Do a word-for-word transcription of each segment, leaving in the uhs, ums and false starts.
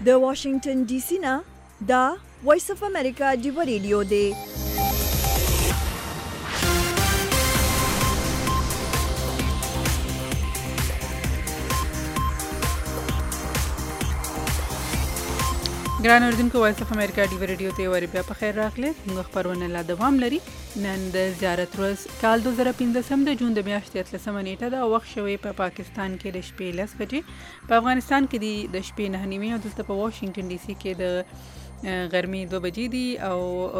د واشنگټن ډي سي نه دا وایس اف امریکا ډیو ریډیو دی. ګران اوریدونکو، وایس اف امریکا ډیو ریډیو ته ور بیا په خیر راغلی. موږ خبرونه لا دوام لري. نن د زیارت ورځ کال دوه زره پنځم د جون د میاشتې اتلسمه نیټه ده. وخت شوی په پا پاکستان کې د شپې لس بجې، په افغانستان کې د شپې نه نیمې، او دلته په واشنگټن ډي سي کې د غرمې دوه بجې دي. او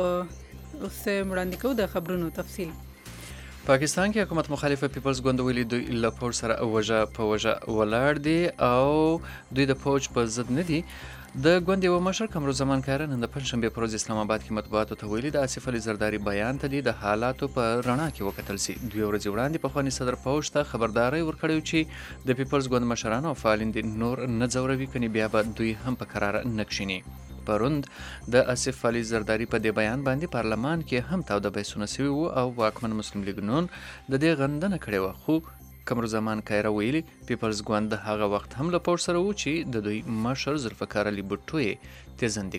اوس وړاندې کوو د خبرونو تفصیل. پاکستان کې حکومت مخالفه پیپلز ګوند ویلي دوی له پوج سره وجه په وجه ولاړ دي او دوی د پوج په ضد نه دي. د ګوند یو مشر کمروزمان کارن نن د پنځشنبه پر ورځ اسلام آباد کې مطبوعاتو ته ویلي د آصف علي زرداری بیان ته د حالاتو په رڼا کې وکتل سي. دوی ورځ وړاندې په خواني صدر پوج ته خبرداري ورکړی چې د پیپلز ګوند مشران او فعالین د نور نه ځوروي کني بیا به دوی هم په قرار نکښیني. پروند د آصف علي زرداری په دې بیان باندې پارلمان کې هم تاوده بحثونه شوي وو او واکمن مسلم لیګ نون د دې غندنه کړې وه. خو کمروزمان کایره ویلي پیپلز ګوند د هغه وخت هم له پوج سره وو چې د دوی مشر ذوالفقار علي بوټو یې تیزندي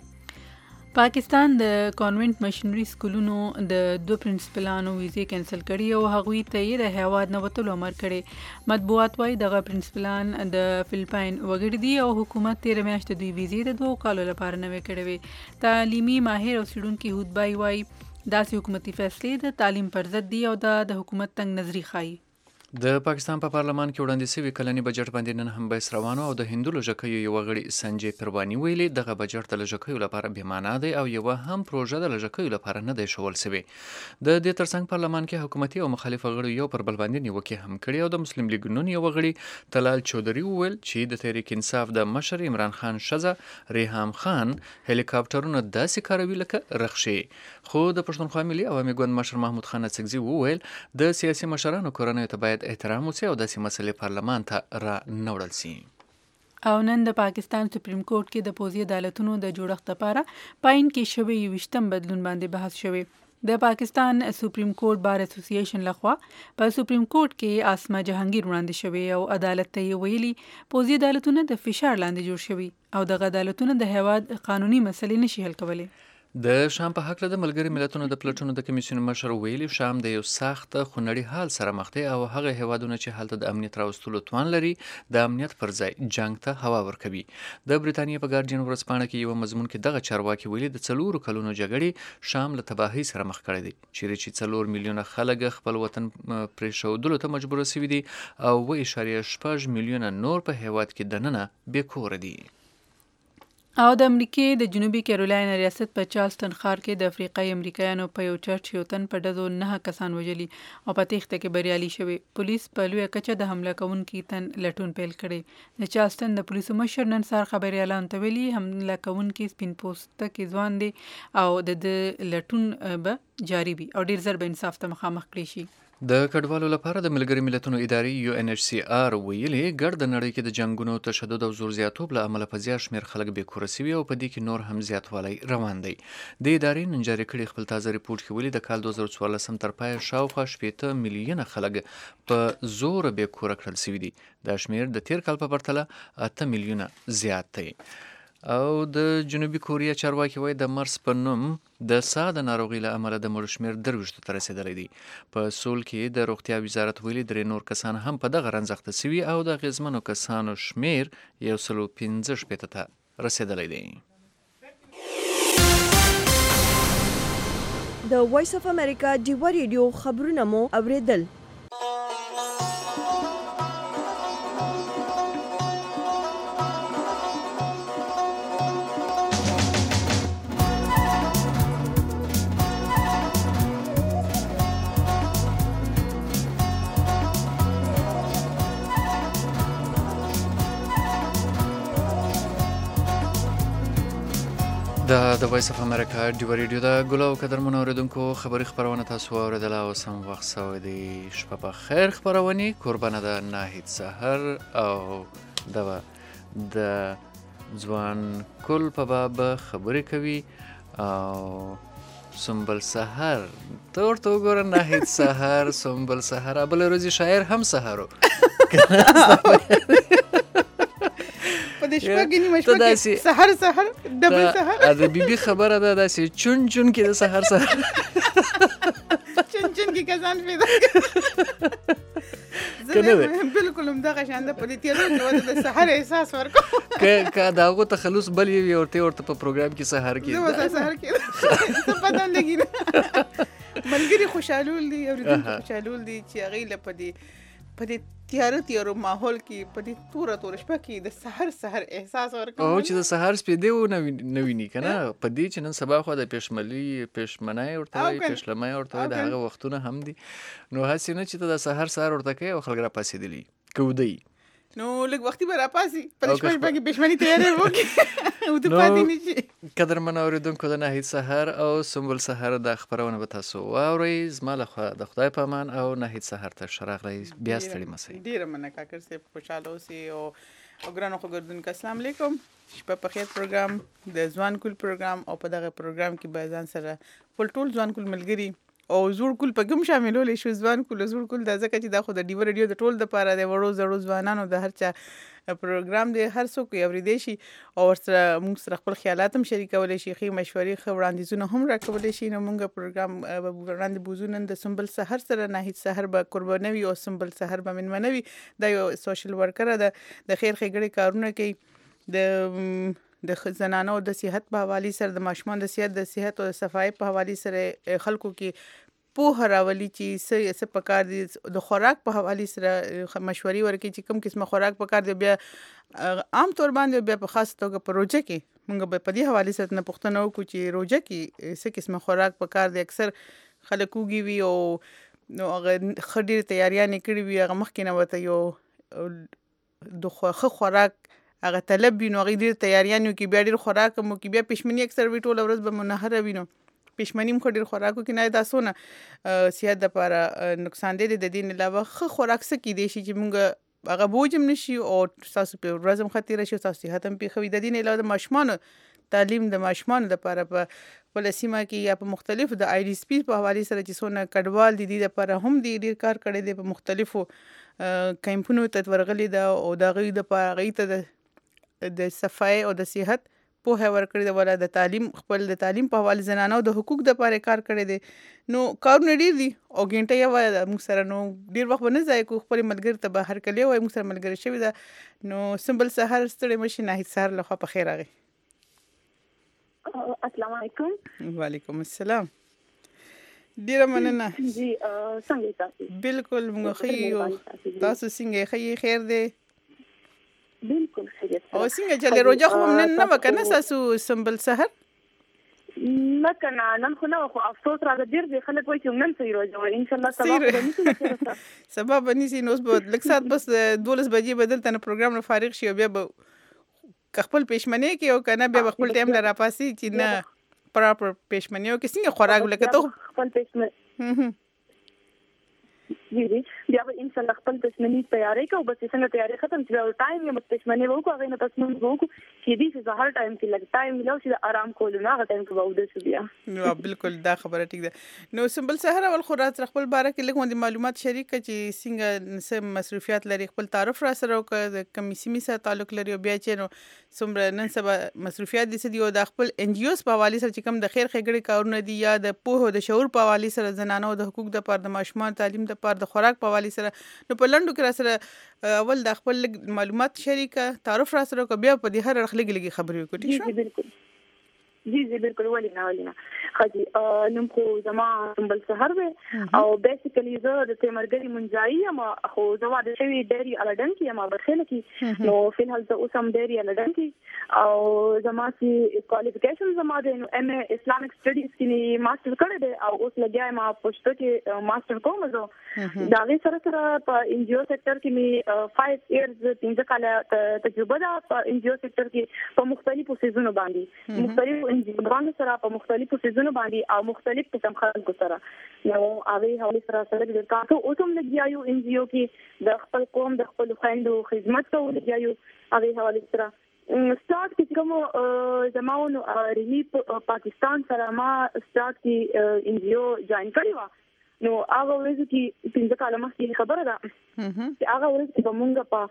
کړ. پاکستان د کانوینټ مشنری سکولونو د دوه پرنسپلانو ویزې کینسل کړي او هغوی ته یې د هیواد نه وتلو امر کړی. مطبوعات وايي دغه پرنسپلان د فلپاین وګړي دي او حکومت تیره میاشت دوی ویزې د دوه کالو لپاره نوې کړې وې. تعلیمي ماهر او څېړونکي هودبای وايي داسې حکومتي فیصلې د تعلیم پر ضد دي او د حکومت تنګ نظري ښایي. د پاکستان په پا پارلمان کې وړاندې شوي کلني بجټ باندې نن هم بحث روانو او د هندو لږکیو یو غړي سنجي پرواني ویلي دغه بجټ د لږکیو لپاره بې معنا دی او یوه هم پروژه د لږکیو لپاره نه دی ښول شوې. د دې ترڅنګ پارلمان کې حکومتي او مخالفه غړي یو پر بل باندې نیوکې هم کړي او د مسلم لیګ نون یو غړي طلال چودري وویل چې د تحریک انصاف د مشر عمران خان ښځه ریحام خان هلیکاپټرونه داسې کاروي لکه رخشې. خو د پښتونخوا ملي عوامي ګوند مشر محمود خان اڅکزي وویل د سیاسي مشرانو کورنیو ته باید احترام وشي او داسې مسلې پارلمان ته را نه وړل شي. او نن د پاکستان سپریم کورټ کې د پوځي عدالتونو د جوړښت لپاره پاین کې شوی یوویشتم بدلون باندې بحث شوی. د پاکستان سپریم کورټ بار اسوسییشن لخوا په سپریم کورټ کې آسما جهانگیر وړاندې شوی او عدالت ته یې ویلي پوځي عدالتونه د فشار لاندې جوړ شوي او دغه عدالتونه د هیواد قانوني مسلې نشي حل کولی. د شام په هکله د ملګري ملتونو د پلټونو د کمیسیون مشر ویلي شام د یو سخت خونړي حال سره مخ دی او هغه هیوادونه چې هلته د امنیت راوستلو توان لري د امنیت پر ځای جنگ ته هوا ورکوي. د بریتانیا په ګارډین ورځپاڼه کې یو مضمون کې دغه چارواکي ویلي د څلورو کلونو جګړې شام له تباهۍ سره مخ کړی دی چیرې چې څلور میلیونه خلک خپل وطن پرېښودلو ته مجبور شوي دي او اوه اعشاریه شپږ میلیونه نور په هیواد کې دننه بې کوره دي. او د امریکای د جنوبي کیرولاین ریاست په چارلستون ښار کې د افریقایي امریکایانو په یو چرچ یو تن په ډزو نه کسان وژلي او په تېښته کې بریالي شوي. پولیس په لویه کچه د حمله کوونکي تن لټون پیل کړی. د چارلستون د پولیسو مشر نن سهار خبریالانو ته ویلي حمله کوونکي سپین پوستکی ځوان دی او د ده لټون به جاري وي او ډیر زر به انصاف ته مخامخ کړی شي. د کډوالو لپاره د ملګري ملتونو ادارې یو ان ایچ سی آر ویلي ګډ د نړۍ کې د جنګونو تشدد او زور زیاتوب له امله په زیات شمېر خلک بې کوره شوي او په دې کې نور هم زیاتوالی روان دی. د ادارې نن جاري کړي خپل تازه ریپورټ کې ویلي د کال دوه زره څوارلسم تر پایه شاوخوا شپېته میلیونه خلک په زور بې کوره کړل شوي دي. دا شمېر د تیر کال په پرتله اته میلیونه زیات دی. او د جنوبي کوریا چارواکي وایي د مرس په نوم د سا د ناروغۍ له امله د مړو شمېر درویشتو ته رسېدلی دی. په سول کې د روغتیا وزارت ویلي درې نور کسان هم په دغه رنځ اخته شوي او د اغېزمنو کسانو شمېر یو سل او پنځه شپېته ته رسېدلی دی. د وایس اف امریکا ډیو ریډیو خبرونه مو اوریدل. دا د وایس اف امریکا ډیو ریډیو دا ګلو قدرمنو اوریدونکو خبري خبرونه تاسو اوریدله او سم وخت سوی دی. شپه په خیر خبرونې قربانه ده ناهید سحر او دا د ځوان کل په باب خبرې کوي او سنبل سحر ته ورته وګوره ناهید سحر سنبل سحر بله ورځې شاعر هم سحرو په دې شپه کې نیمه ته شپه داسې- کې سحر سحر ډبل سحر دا د بیبي خبره ده داسې چون چون کې د سحر سحر چن چن کې کسان پیدا که نه زه بالکل همدغه شان ده په دې تیارو کې ورته د سحر احساس ورکوم که که د هغو تخلص بل یې وي ورته ورته په پروګرام کې سحر کې زه ورته سحر کې څه پته هم لګي نه ملګري خوشحالول دي اورېدونکي خوشحالول دي چې هغوی له په دې په دې تیاره تیارو ماحول کې په دې توره توره شپه کې د سحر سحر احساس ورکوم او چې د سهار سپېدې و نه ویني که نه په دې چې نن سبا خو د پېشملي پېشمنۍ ورته وایي پېشلمی ورته وایي د هغه وختونه هم دي نو هسې نه چې ته د سهار سهار ورته کوې او خلک راپاڅېدلي که وده یي نو لږ وختي به راپاسي په دې شپه شپه کې پېشمني تیاری وکړي وده پاتې نه شي قدرمن اورېدونکو د ناهید سهار او سنبل سهار د خپرونه به تاسو واورئ زما لخوا د خدای په امان او ناهید سهار ته ښه راغلی بیا ستړي مه سئ ډېره مننه کاکړ صاحب خوشحاله اوسئ او او ګرانو خوږردونکو السلام علیکم شپه په خیر پروګرام د ځوان کول پروګرام او په دغه پروګرام کې به ځان سره خپل ټول ځوان کول ملګري او زوړ کول په کوم شاملولی شو ځوان کول زوړ کول دا ځکه چې دا خو د ډیو ریډیو د ټول دپاره د وړو زړو ځوانانو د هر چا پروګرام دی هر څوک یې اورېدی شي او ورسره موږ سره خپل خیالات هم شریکولی شي ښې مشورې ښه وړاندیزونه هم راکولی شي نو موږ پروګرام به وړاندې بوځو نن د سنبل سحر سره ناهید سحر به قربانوي او سنبل سحر به مېلمنوي دا یو سوشل ورکره ده د خیر ښېګړې کارونه کوي د د زنانو د صحت په حوالې سره د ماشومان د صحت د صحت او د صفایي په حوالې سره خلکو کې پوهه راولي چې څه څه پکار دي د خوراک په حوالې سره مشورې ورکړي چې کوم قسمه خوراک پکار دی بیا عام طور باندې بیا په خاص توګه په روژه کې موږ به په دې حوالې سره نه پوښتنه وکړو چې روژه کې څه قسمه خوراک پکار دی اکثر خلک وږي وي او نو هغه ښه ډېرې تیاریانې کړې وي هغه مخکې نه ورته یو د ښه خوراک هغه طلب وي نو هغې ډېر تیاریانې وکړي بیا ډېر خوراک هم وکړي بیا پېشمني اکثر وي ټوله ورځ به منهره وي نو پېشمني هم خو ډېر خوراک وکړي نه دا څونه صحت دپاره نقصان دی د دې نه علاوه ښه خوراک څه کیدی شي چې مونږ هغه بوج هم نه شي او ستاسو په ورځ هم ښه تېره شي او ستاسو صحت هم پې ښه وي د دې نه علاوه د ماشومانو تعلیم د ماشومانو دپاره په خپله سیمه کې یا په مختلفو د آی ډي سپي په حوالې سره چې څونه کډوال دي دې دپاره هم دې ډېر کار کړی دی په مختلفو کیمپونو ته ورغلي ده او د هغوی دپاره هغوی ته د صفایي او د صحت پوهه ورکړې ده ولا د تعلیم خپل د تعلیم په حواله زنانو د حقوق دپاره کار کړی دی نو کارونه ډېر دي او ګنټه یوه ده موږ سره نو ډېر وخت به نه ضایع کړو خپلې ملګري ته به هرکلی ووایو موږ سره ملګرې شوې ده نو سنبل سهار ستړی مه شي ناهید سهار لخوا په خیر راغی السلام علیکم وعلیکم السلام ډېره مننه جی څنګه تاسو بالکل موږ ښه یو تاسو څنګه ښه یې خیر دی بالکل خیریت او څنګه چلې روژه خو نن نه وه که نه ستاسو سنبل سهر نه که نه نن خو نه وه خو افسوس راته ډېر دی خلک وایي چې نن صحیح روژه وایي انشاءالله سبا به نیسي سبا به نیسي نو اوس به لږ ساعت بس دولس بجې به دلته نه پروګرام نه فارغ شي او بیا به که خپل پېشمنۍ کوي او که نه بیا به خپل ټایم له راپاسي چې نه پراپر پېشمنۍ وکړي څنګه خوراک لکه ته خپل پېشمنۍ جی جی بیا به انشاءالله خپل پېشمنۍ تیاری کوو بس څنګه تیاری ختم چې بیا ټایم یې بس پېشمنۍ به وکړو هغې نه پس مونځ به وکړو کېدای شي سهار ټایم کې لږ ټایم میلاو شي د آرام کولو نه هغه ټایم کې به اوده شو بیا نو بالکل دا خبره ټیک ده نو سنبل سهر اول خو را سره خپل باره کې لږ غوندې معلومات شریک کړه چې څنګه څه مصروفیات لري خپل تعارف را سره وکړه د کومې سیمې سره تعلق لري او بیا چې نو څومره نن سبا مصروفیات دي څه دي او د خپل ان جي اوز په حوالې سره چې کوم د خیر ښېګړې کارونه دي یا د پوهې او د شعور په حوالې سره زنانو د حقوق دپاره د ماشومانو تعلیم دپاره د خوراک په حوالې سره نو په لنډو کې را سره اول د خپل معلومات شریکه تعارف را سره وکړه بیا په دې هر اړخ لږې لږې خبرې وکړو ټیک شو بالکل جی جی بالکل ولې نه ولې نه ښه جي نوم خو زما سنبل سهر دی او بیسیکلي زه د تیمرګري منځایي یم خو زه واده شوې ډېرې الډن کې یم برخیله کې نو فلحال زه اوس هم ډېرې الډن کې او زما چې کوالیفیکیشن زما دی نو ایم اے اسلامیک سټډیز کې مې ماسټر کړی دی او اوس لګیا یم پښتو کې ماسټر کوم زه د هغې سره سره په ان جي او سیکټر کې مې فایو ایئرز پنځه کاله تجربه ده په ان جي او سیکټر کې په مختلفو سیزونو باندې مختلفو ان جي اوګانو سره په مختلفو سیزونو باندې او مختلف قسم خلکو سره نو هغې حوالې سره سره د کار کوو اوس هم لګیا یو ان جي او کې د خپل قوم د خپلو خویندو خدمت کوو لګیا یو هغې حوالې سره سٹارٹ کې کوم زما نو ریلیف پاکستان سره ما سٹارٹ کې ان جی او جوائن کړی و نو هغه ورځ کې پنځه کاله مخکې خبره ده چې هغه ورځ کې به مونږ په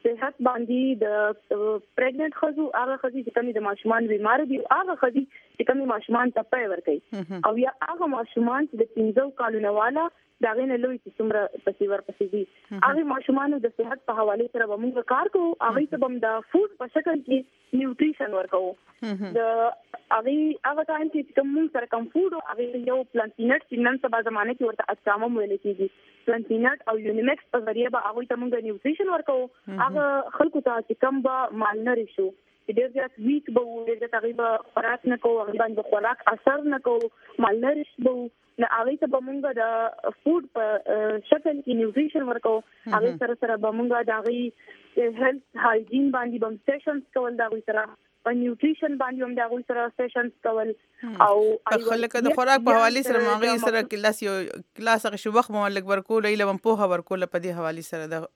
صحت باندې د پریګننټ خزو هغه خزي چې کومي د ماشومان بیمار دي هغه خزي چې کومي ماشومان ته پي ورکړي او یا هغه ماشومان چې د پنځو کالونو والا دا غینه لوی چې څومره پسې ورپسې دي هغه ماشومان د صحت په حواله سره به موږ کار کوو هغه ته هم د فود په شکل کې نیوټریشن ورکوو د هغه هغه ټایم کې کوم سره کوم فود هغه یو پلانټینټ چې نن سبا زمانه کې ورته اجسامه ویل کېږي پلانټینټ او یونیمکس په ذریعہ به هغه ته موږ نیوټریشن ورکوو هغه خلکو ته چې کوم به مالنری شو ډېر زیات ویک به وو ډېر تقریبا خوراک نه کوو هغه باندې خوراک اثر نه کوو مالنریش به نه هغه ته به موږ د فود په شکل کې نیوټریشن ورکوو هغه سره سره به موږ د هغه هیلث هایجین باندې به سیشنز کول دا غوي سره په نیوټریشن باندې هم دا غوي سره سیشنز کول او خلک د خوراک په حواله سره ماغي سره کلاس یو کلاس هغه شو وخت مولک ورکول ایله په هغه ورکول په دې حواله سره د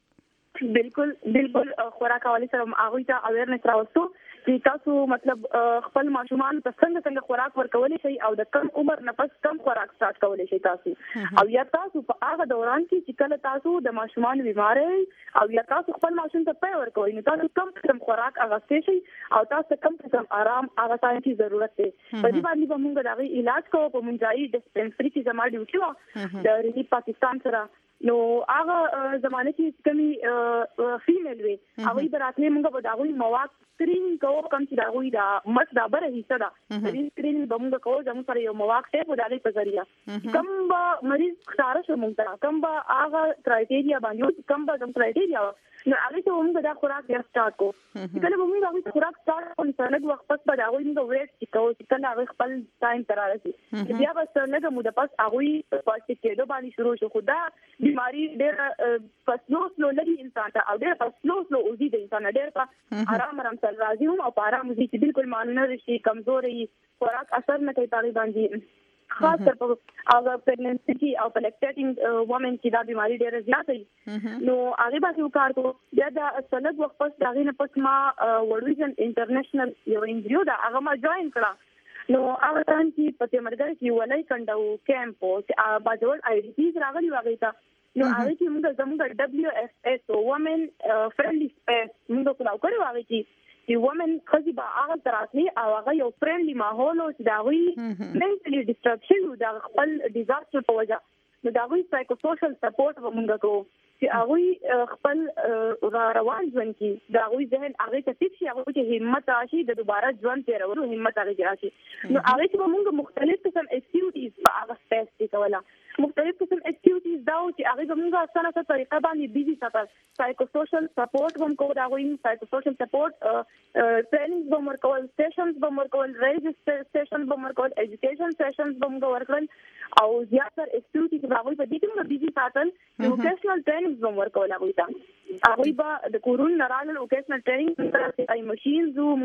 بالکل بالکل خوراک حواله سره هغه ته اویرنس راوستو چې تاسو مطلب خپل ماشومان ته څنګه څنګه خوراک ورکولای شي او د کم عمر نه پس کم خوراک سٹارټ کولای شي تاسو او یا تاسو په هغه دوران کې چې کله تاسو د ماشومان بیمار او یا تاسو خپل ماشوم ته پي ورکوي نو تاسو کم کم خوراک اغستې شي او تاسو کم کم آرام هغه ځای کې ضرورت دی په دې باندې به موږ دا علاج کوو په منځای ډسپنسري کې زما ډیوټي و د ریلیف پاکستان سره نو هغه زمانه کې کمی فیمیل وي هغه براتله موږ به داوی مواد سکرین کوو کوم چې داوی دا مس دا بره حصہ دا دې سکرین به موږ کوو زموږ سره یو مواد ته په دغه په ذریعہ کوم به مریض ښکار شو موږ کوم به هغه کرایټیریا باندې کوم به کوم کرایټیریا نو هغه ته موږ دا خوراک بیا سٹارټ کوو کله موږ هغه خوراک سٹارټ کوو نو څنګه وخت پس به داوی موږ ویټ چې کوو چې کله هغه خپل ټایم تر راځي بیا به څنګه موږ د پس هغه پاتې کېدو باندې شروع شو خدا بیماری ډېر پسلو سلو لري انسان ته او ډېر پسلو سلو اوزي د انسان ډېر په آرام آرام سره راځي هم او آرام اوزي چې بالکل مانونه شي کمزوري خوراک اثر نه کوي پاري باندې خاص کر په هغه پرګننسي کې او په لیکټیټینګ وومن کې دا بیماری ډېر زیات وي نو هغه باندې وکړ کو بیا دا سند وخت پس دا غینه پس ما وډویژن انټرنیشنل یو انجیو دا هغه ما جوائن کړه نو هغه ټان چې په تمرګر کې ولای کندو کیمپ او باجوړ آی ډی پیز راغلی واغی تا نو هغه چې موږ زموږ دبليو اف اس وومن فرندلی سپیس موږ کلاو کړو هغه چې چې وومن خزي با هغه تراتلی او هغه یو فرندلی ماحول او چې دا وی منټلی ډیسټربشن او دا خپل ډیزاستر په وجه نو دا وی سایکو سوشل سپورټ ومنګه کو چې هغه خپل روان ژوند کې دا وی ذهن هغه ته چې هغه کې همت راشي د دوباره ژوند تیرولو همت هغه راشي نو هغه چې موږ مختلف قسم اکټیویټیز په هغه سپیس کې کولا مختلف قسم اکټیویټیز دا چې هغه موږ اسانه څه طریقه باندې بیزی ساتل سایکو سوشل سپورټ هم کوو دا وی سایکو سوشل سپورټ ټریننګ به ورکول سیشنز به ورکول ریجستر سیشن به ورکول ایجوکیشن سیشنز به ورکول او زیاتره اکټیویټیز هغه په دې کې موږ بیزی ساتل ووکیشنل ټریننګ به ورکول هغه ته هغه به د کورون نرال ووکیشنل ټریننګ ای ماشینز او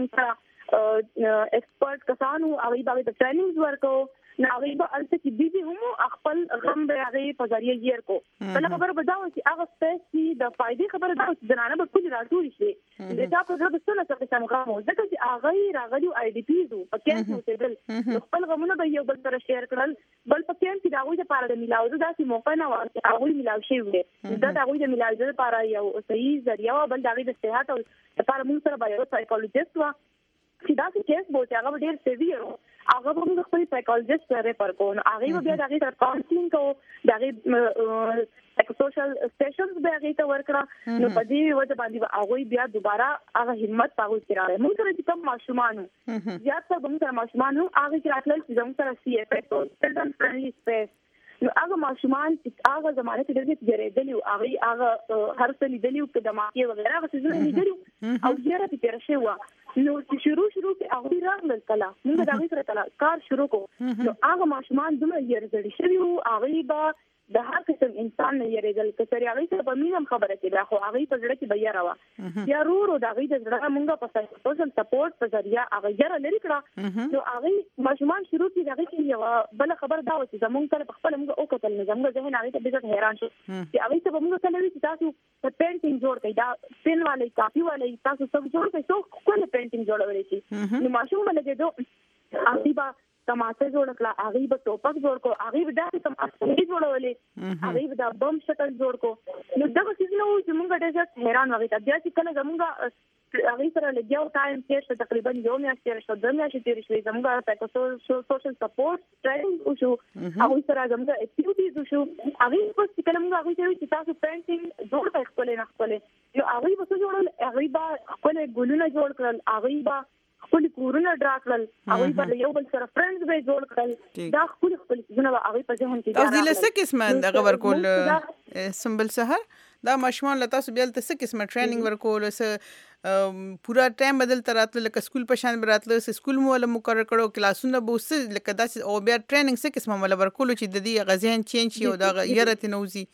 موږ ایکسپرت کسانو هغه به د ټریننګز ورکو نو هغه به الته کې بیزی هم خپل غم به هغه په ذریعہ یې ورکو بل خبر به دا چې هغه سپیس د فائدې خبره دا چې زنانه به کلی راټول شي د تا په ځای څه نه څه څنګه مو ځکه چې هغه راغلی آی ډی پیز په کیمپ کې تل خپل غمونه به یو بل سره شیر کړل بل په کیمپ کې دا وایي چې پاره د ملاوزه داسې موقع نه و هغه ملاو شي وي دا دا وایي د ملاوزه لپاره یو صحیح ذریعہ بل د هغه د صحت او لپاره موږ سره به یو سایکولوژیست و چې دا چې کیس بوته هغه ډېر سیویر هغه موږ خپل سایکولوژیست سره پر کو نو هغه به دا هغه کاونسلینګ کو دا هغه سایکو سوشل سیشنز به هغه ته ورکړه نو په دې وجه باندې هغه بیا دوباره هغه همت هغه کړه موږ سره چې کوم ماشومان زیات څه موږ سره ماشومان هغه چې راتلل چې موږ سره سی اف اس او چلډرن فرندلی سپیس نو هغه ماشومان چې هغه زمانه کې ډېر جریدلی او هغه هغه هر څه لیدلی او د ماکي وغیرہ هغه څه لیدلی او ډېر په تیر شي و نو چې شروع شروع کې هغه راغلل کله موږ دا غوښتل سره کله کار شروع کو نو هغه ماشومان دومره یې شوی او هغه به د هر قسم انسان نه یریدل کسری هغه ته په مینم خبره کې خو هغه په ځړه کې بیا راو یا رو رو دا غي د ځړه موږ په سوشل سپورټ په ذریعہ هغه یې لري کړه نو هغه ماشومان شروع کې دا کې یو بل خبر دا و چې زمونږ کله په خپل موږ او کتل نه زموږ ذهن هغه ته ډېر حیران شو چې هغه ته موږ کله وی چې تاسو په پینټینګ جوړ کړئ دا پین والے کاپی والے تاسو سب جوړ کړئ څو کوم پینټینګ جوړولای شي نو ماشوم باندې دو اصيبه تماشه جوړ کړه هغه به ټوپک جوړ کو هغه به دا کوم اصلي جوړولې هغه به د بم شکل جوړ کو نو دا څه نو چې موږ ډېر حیران وغیته بیا چې کله زموږ هغه سره لګیاو ټایم تیر شو تقریبا یو میاشت تیر شو د میاشتې تیر شوې زموږ تاسو سوشل سپورټ ټریننګ وشو هغه سره زموږ اکټیویټیز وشو هغه په څه کله موږ هغه چې تاسو پینټینګ جوړ کړئ خپل نه خپل نو هغه به څه جوړول هغه به خپل ګلونه جوړ کړل هغه به خپل کورونه ډرا کړل هغه به یو بل سره فرندز به جوړ کړل دا خپل خپل څونه هغه په ذهن کې تاسو دې څه قسمه دغه ورکول سمبل سحر دا ماشومان له تاسو بیا څه قسمه ټریننګ ورکول څه پورا ټایم بدل تراتل لکه سکول په شان براتل سکول مو ول مقرر کړو کلاسونه به وس لکه داسې او بیا ټریننګ څه قسمه ول ورکول چې د دې غزين چینج شي او دا یره تنوزي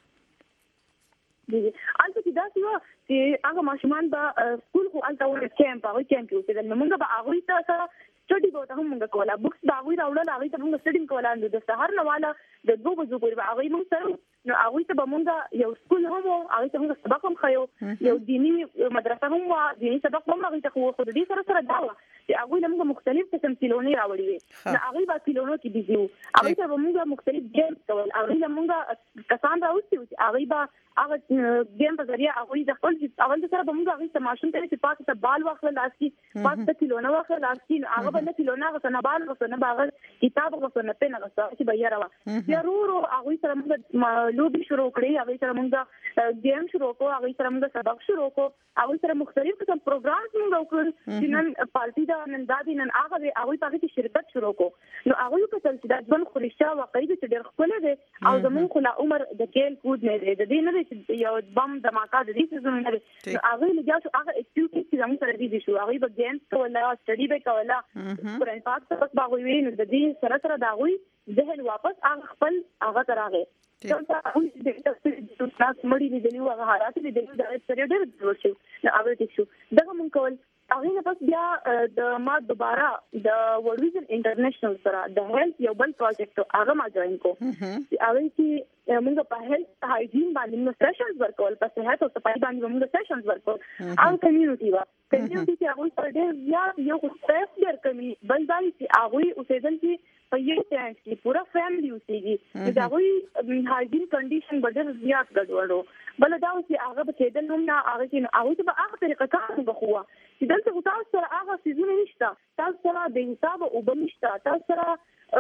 دي انت چې دا څه چې هغه ماشومان به سکول خو الته ور کیمپ هغه کیمپ یو چې موږ به هغه ته سټډي به هم موږ کوله بوکس دا وی راوړل هغه ته موږ سټډي کوله د سهار نه والا د دوه بجو پورې هغه موږ سره نو هغه ته به موږ یو سکول هم هغه ته موږ سبق هم خایو یو دینی مدرسه هم وا دینی سبق هم هغه ته خو خو دې سره سره دا چې هغه موږ مختلف قسم کیلونی راوړي وي نو هغه به کیلونو کې بيزو هغه ته موږ مختلف گیم کول هغه موږ کسان راوستي هغه به هغه گیم په ذریعہ هغه د خپل اول سره به موږ هغه تماشون ته چې پاتې ته بال واخل لاسکی پاتې کیلونو واخل لاسکی هغه به نه کیلونو غو نه بال غو نه باغ کتاب غو نه پنه غو چې به یاره بیا ورو هغه سره موږ لوبي شروع کړې هغه سره موږ گیم شروع کوو هغه سره موږ سبق شروع کوو هغه سره مختلف قسم پروګرامز موږ وکړل چې نن پارټي دا نن دادی نن هغه هغه په کې شرکت شروع کوو نو هغه په تل چې د ځوان خوريشا واقعي چې ډېر خپل دي او زموږ خلا عمر د کېل کود نه دی د دې نه چې یو بم دماکا د دې څه نه دی هغه لګیا شو هغه اکټیویټی چې زموږ سره دي شو هغه به گیم کوله سټډي به کوله قرآن پاک سبق باغوي نو د دې سره سره دا غوي ذهن واپس هغه خپل هغه تراغه څنګه هغه د تاسو د تاسو مړی دي نو هغه حالات دي د سره ډېر ډېر شو نو هغه دې شو دغه مونږ کول هغه نه پس بیا د ما دوباره د ورلد ویژن انټرنیشنل سره د هیلث یو بل پروجیکټ هغه ما جوائن کو هغه چې موږ په هیلث هایجین باندې نو سیشنز ورکول په صحت او صفائی باندې موږ سیشنز ورکول او کمیونټي وا کمیونټي چې هغه پر ډېر زیات یو سټریس ډېر کمی بل ځای چې هغه اوسېدل چې په یو ټایم کې پورا فیملی اوسېږي دا هغه هایجین کنډیشن بدل زیات ګډوډو بل دا چې هغه په کېدل هم نه هغه چې هغه په هغه طریقه کار وکړو چې دلته تاسو سره هغه سيزونه نشته تاسو سره د حساب او بنشته تاسو سره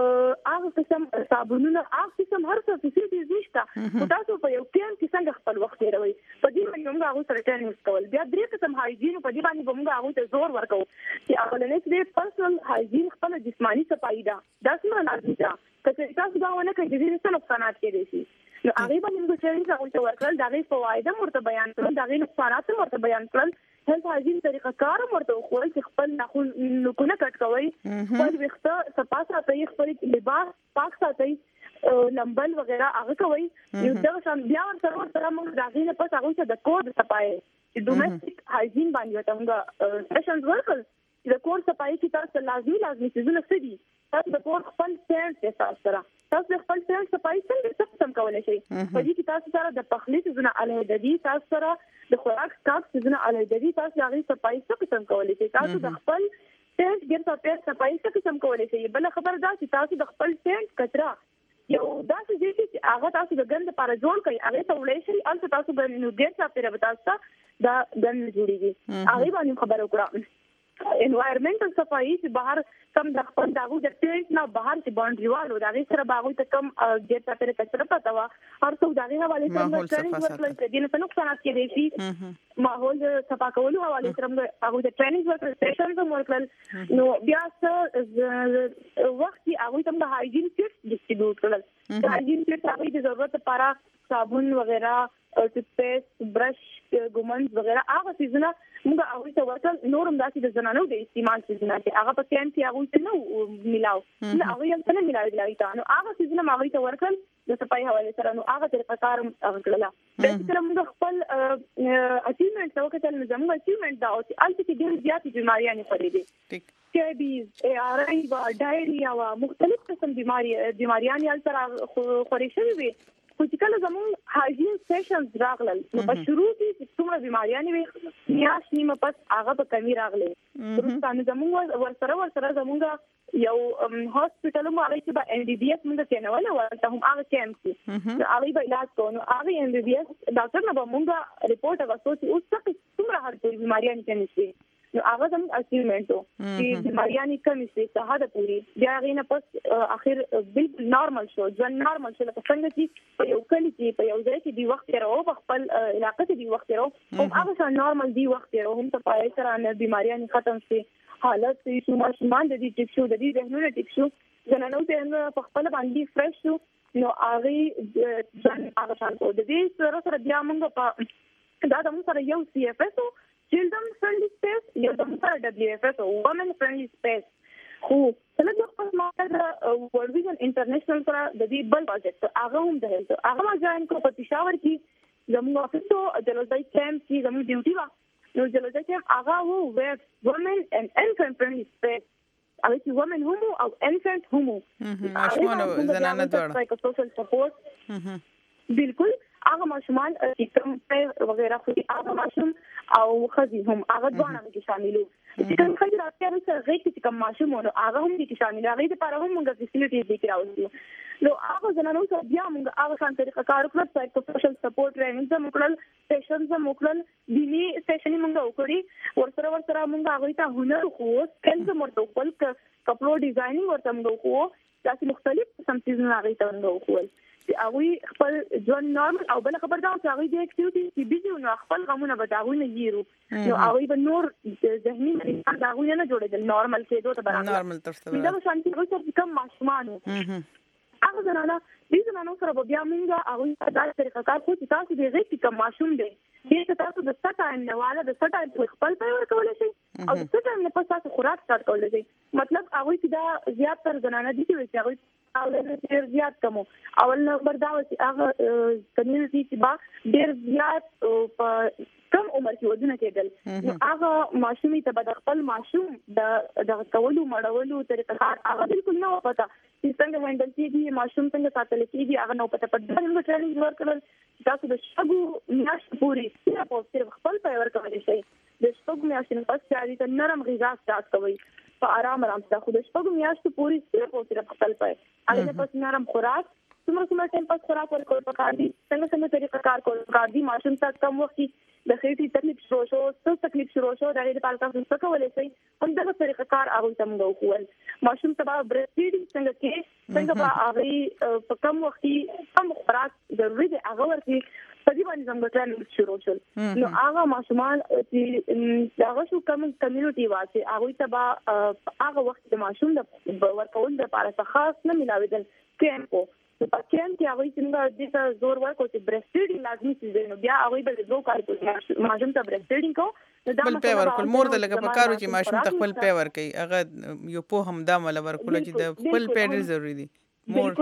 هغه قسم صابونونه هغه قسم هر څه فیسیلیټیز نشته تاسو په یو ټیم کې څنګه خپل وخت تیروي په دې باندې موږ هغه سره ټریننګ کول بیا درې قسم هایجین په دې باندې موږ هغه ته زور ورکو چې اولنې دې پرسنل هایجین خپل جسمانی صفائی ده دا څه لازم ده چې تاسو دا ونه کوي چې څه نقصانات کې دي نو هغه باندې موږ ټریننګ هغه ورکړل دا غي فواید مرته بیان کړل دا غي نقصانات مرته بیان کړل هیلث هایجین طریقه کار مرته خو چې خپل نخون نکونه کټ کوي خپل وخت صفا ساتي خپل لباس پاک ساتي لمبل وغیرہ هغه کوي یو دا شان بیا سره سره موږ راغلی نه پس هغه چې د کوډ صفای چې ډومېسټک هایجین باندې موږ سیشنز ورکړل چې د کوډ صفای کې تاسو لازمي لازمي څه څه دي تاسو د کوډ خپل سینټ تاسو سره تاسو خپل سینټ صفای څنګه څه کولی شئ په دې کې تاسو سره د پخلی څخه علیحده دي تاسو سره د خوراک سٹاک څخه علیحده دي تاسو هغه صفای څه کولی شئ تاسو د خپل سینټ ګرځا پیر صفای څه کولی شئ بل خبر دا چې تاسو د خپل سینټ کتره یو دا چې هغه تاسو د ګند لپاره جوړ کړئ هغه ته وړئ شي البته تاسو به نو ګرځا پیر به تاسو دا ګند جوړیږي هغه باندې خبر وکړه انوایرنمنټل صفائی چې بهر کم د خپل داغو د ټینټ نه بهر چې باونډري والو دا غي سره باغو ته کم ګټه پر کچره پتا وا هر څو داغي حواله سره ټریننګ ورکړل چې دینه څه نقصانات کې دي شي ماحول صفا کولو حواله سره هغه د ټریننګ ورکړل سیشنز ورکړل نو بیا څه وخت هغه تم د هایجین کټ ډیسټریبیوټ کړل هایجین کټ هغه د ضرورت لپاره صابون وغیرہ ټوثپیسټ برش ګومنز وغیرہ هغه سيزونه موږ هغه ته ورکړل نورم داسې د زنانو د استعمال سيزونه چې هغه په کین کې هغه ته نو ملاو نو هغه یې څنګه ملاوي لایته نو هغه سيزونه هغه ته ورکړل د صفای حواله سره نو هغه طریقه کار هغه کړل د کله موږ خپل اچیومنت او کله زموږ اچیومنت دا او چې الته ډېر زیات بیماریاں نه پرې دي کېبیز ای آر ای وا ډایریا وا مختلف قسم بیماری بیماریاں یې سره خوري شوی وي خو چې کله زموږ هایجین سیشنز راغلل نو په شروع کې چې څومره بیماریانې وي میاشت نیمه پس هغه په کمی راغلی وروسته نو زموږ ورسره ورسره زموږ یو هاسپټل مو هغه چې به ایم بي بي اس موږ کېنول ورته هم هغه کېمپ کې هغه به علاج کوو نو هغه ایم بي بي اس ډاکټر نه به موږ ریپورټ هغه چې اوس څه څومره هر څه بیماریانې کمې نو هغه زموږ اچیومنټ وو چې بیماریانې کمې شي صحه د پوری بیا هغې نه پس اخر بالکل نارمل شو ژوند نارمل شو لکه څنګه چې په یو کلي کې په یو ځای کې دی وخت تېروو په خپل علاقه کې دی وخت تېروو هم هغه شان نارمل دی وخت تېروو هم صفایي سره نه بیماریانې ختم شي حالت چې ماشومان د دې ټیک شو د دې ذهنونه ټیک شو زنانو ته په خپل باندې فرش شو نو هغه ځان هغه شان کو د دې سره سره بیا موږ په دا د موږ سره یو سی اف اس children friendly space یو د موږ دبليو اف اس او women friendly space خو څنګه د خپل ماده ورلد ویژن انټرنیشنل سره د دې بل پروجیکټ هغه هم د هلته هغه ما ځان کو په پېښور کې زموږ افیسو د لوځي کیمپ کې زموږ ډیوټي وا نو د لوځي کیمپ هغه وو ویب women and infant friendly space هغه چې women هم او infant هم ماشومان زنانه دواړه سایکوسوشل سپورټ بالکل هغه ماشومان چې کوم په وغیرہ خو هغه ماشوم او خزي هم هغه ځوانان کې شاملو چې کوم خزي راځي سره غي چې کوم ماشوم نو هغه هم کې شامل هغه لپاره هم موږ فیسیلیټي دي کراوځو نو هغه زنانو سره بیا موږ هغه څنګه طریقه کار وکړ سایکوسوشل سپورټ ټریننګ زموږ کړل سیشنز زموږ کړل دینی سیشن موږ وکړي ورسره ورسره موږ هغه ته هنر خو سکلز مرته خپل کپلو ډیزاینینګ ورته موږ خو تاسو مختلف سم سیزن هغه ته موږ خپل هغه خپل ژوند نارمل او بل خبر دا چې هغه د اکټیویټي چې بيزي نو خپل غمونه به دا غوونه یېرو نو هغه به نور ذهني نه دا غوونه نه جوړېدل نارمل کېدو ته برابر نارمل ترسته دا شانتي ورته کوم ماشومان هغه زنانه دې زنانو سره بیا موږ هغه دا طریقه کار کوو چې تاسو دې غوښتي کوم ماشوم دی چې تاسو د سټایم نه والا د سټایم خپل په ورکول شي او د سټایم نه پس تاسو خوراک سٹارټ کول شي مطلب هغه چې دا زیات تر زنانه دي چې هغه او ډېر زیات کمو اول نمبر دا چې هغه کمیونټي چې با ډېر زیات په کم عمر کې ودونه کېدل نو هغه ماشومي ته د خپل ماشوم د د کولو مړولو طریقه کار هغه بالکل نه پتا چې څنګه هندل کېږي ماشوم څنګه ساتل کېږي هغه نو پتا په دغه ټریننګ ورکړل تاسو د شګو میاشت پوری په صرف خپل په ورکول شي د شګو میاشتې پس چې د نرم غذا سٹارټ کوي په آرام آرام سره خو د شپږو میاشتو پورې صرف او صرف خپل پای هغه پس نرم خوراک څومره څومره ټیم پس خوراک ورکول پکار دي څنګه څنګه طریقه کار کول پکار دي ماشوم ته کم وخت د خېټې تکلیف شروع شو څه تکلیف شروع شو دا لري پالتا څه کولای شي هم دغه طریقه کار هغه ته موږ وکول ماشوم ته به برېست فیډینګ څنګه کې څنګه به هغه په کم وخت کم خوراک ضروري دی هغه ورکړي په دې باندې زموږ ټریننګ شروع شول نو هغه ماشومان چې هغه شو کم کمیونټي واسي هغه ته به هغه وخت د ماشوم د ورکول د لپاره څه خاص نه ملاویدل کېمپو په کېمپ کې هغه څنګه د دې زور ورکو چې برېست فیډینګ لازمي څه نو بیا هغه به د دوه کار کوي ماشوم ته برېست فیډینګ کو خپل پی ورکول مور د لګه پکارو چې ماشوم ته خپل پی ورکي هغه یو په هم دا مل ورکول چې د خپل پی ډیر ضروری دي مور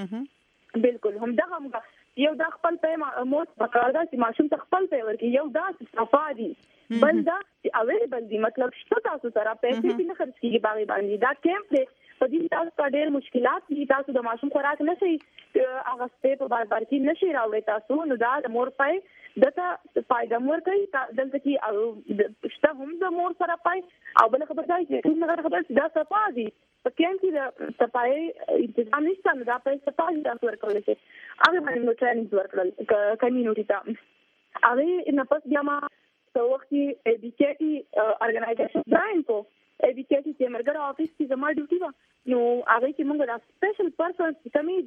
بالکل هم دا هم یو د خپل پی مور پکار دا چې ماشوم ته خپل پی ورکي یو دا صفا دي بل دا چې اویلیبل دي مطلب شته تاسو سره پیسې نه خرڅ کیږي باغی باندې دا کیمپ دی په دې تاسو ته ډېر مشکلات دي تاسو د ماشوم خوراک نه شي هغه سپې په بار بار کې نشي راوړی تاسو نو دا د مور پای دته فائدہ مور کوي دلته کې او شته هم د مور سره پای او بل خبر دا چې څنګه خبر دا صفا دي په کېم کې د صفای انتظام نشته نو دا په صفای تاسو ورکول شي هغه باندې ټریننګ ورکړل کمیونټي ته هغه نه پس بیا ما څو وخت ایډیکیټي ارګنایزیشن ځاین کو ایډیکیټي چې مرګر افیس کې زما ډیوټي و نو هغه چې موږ د سپیشل پرسن کمی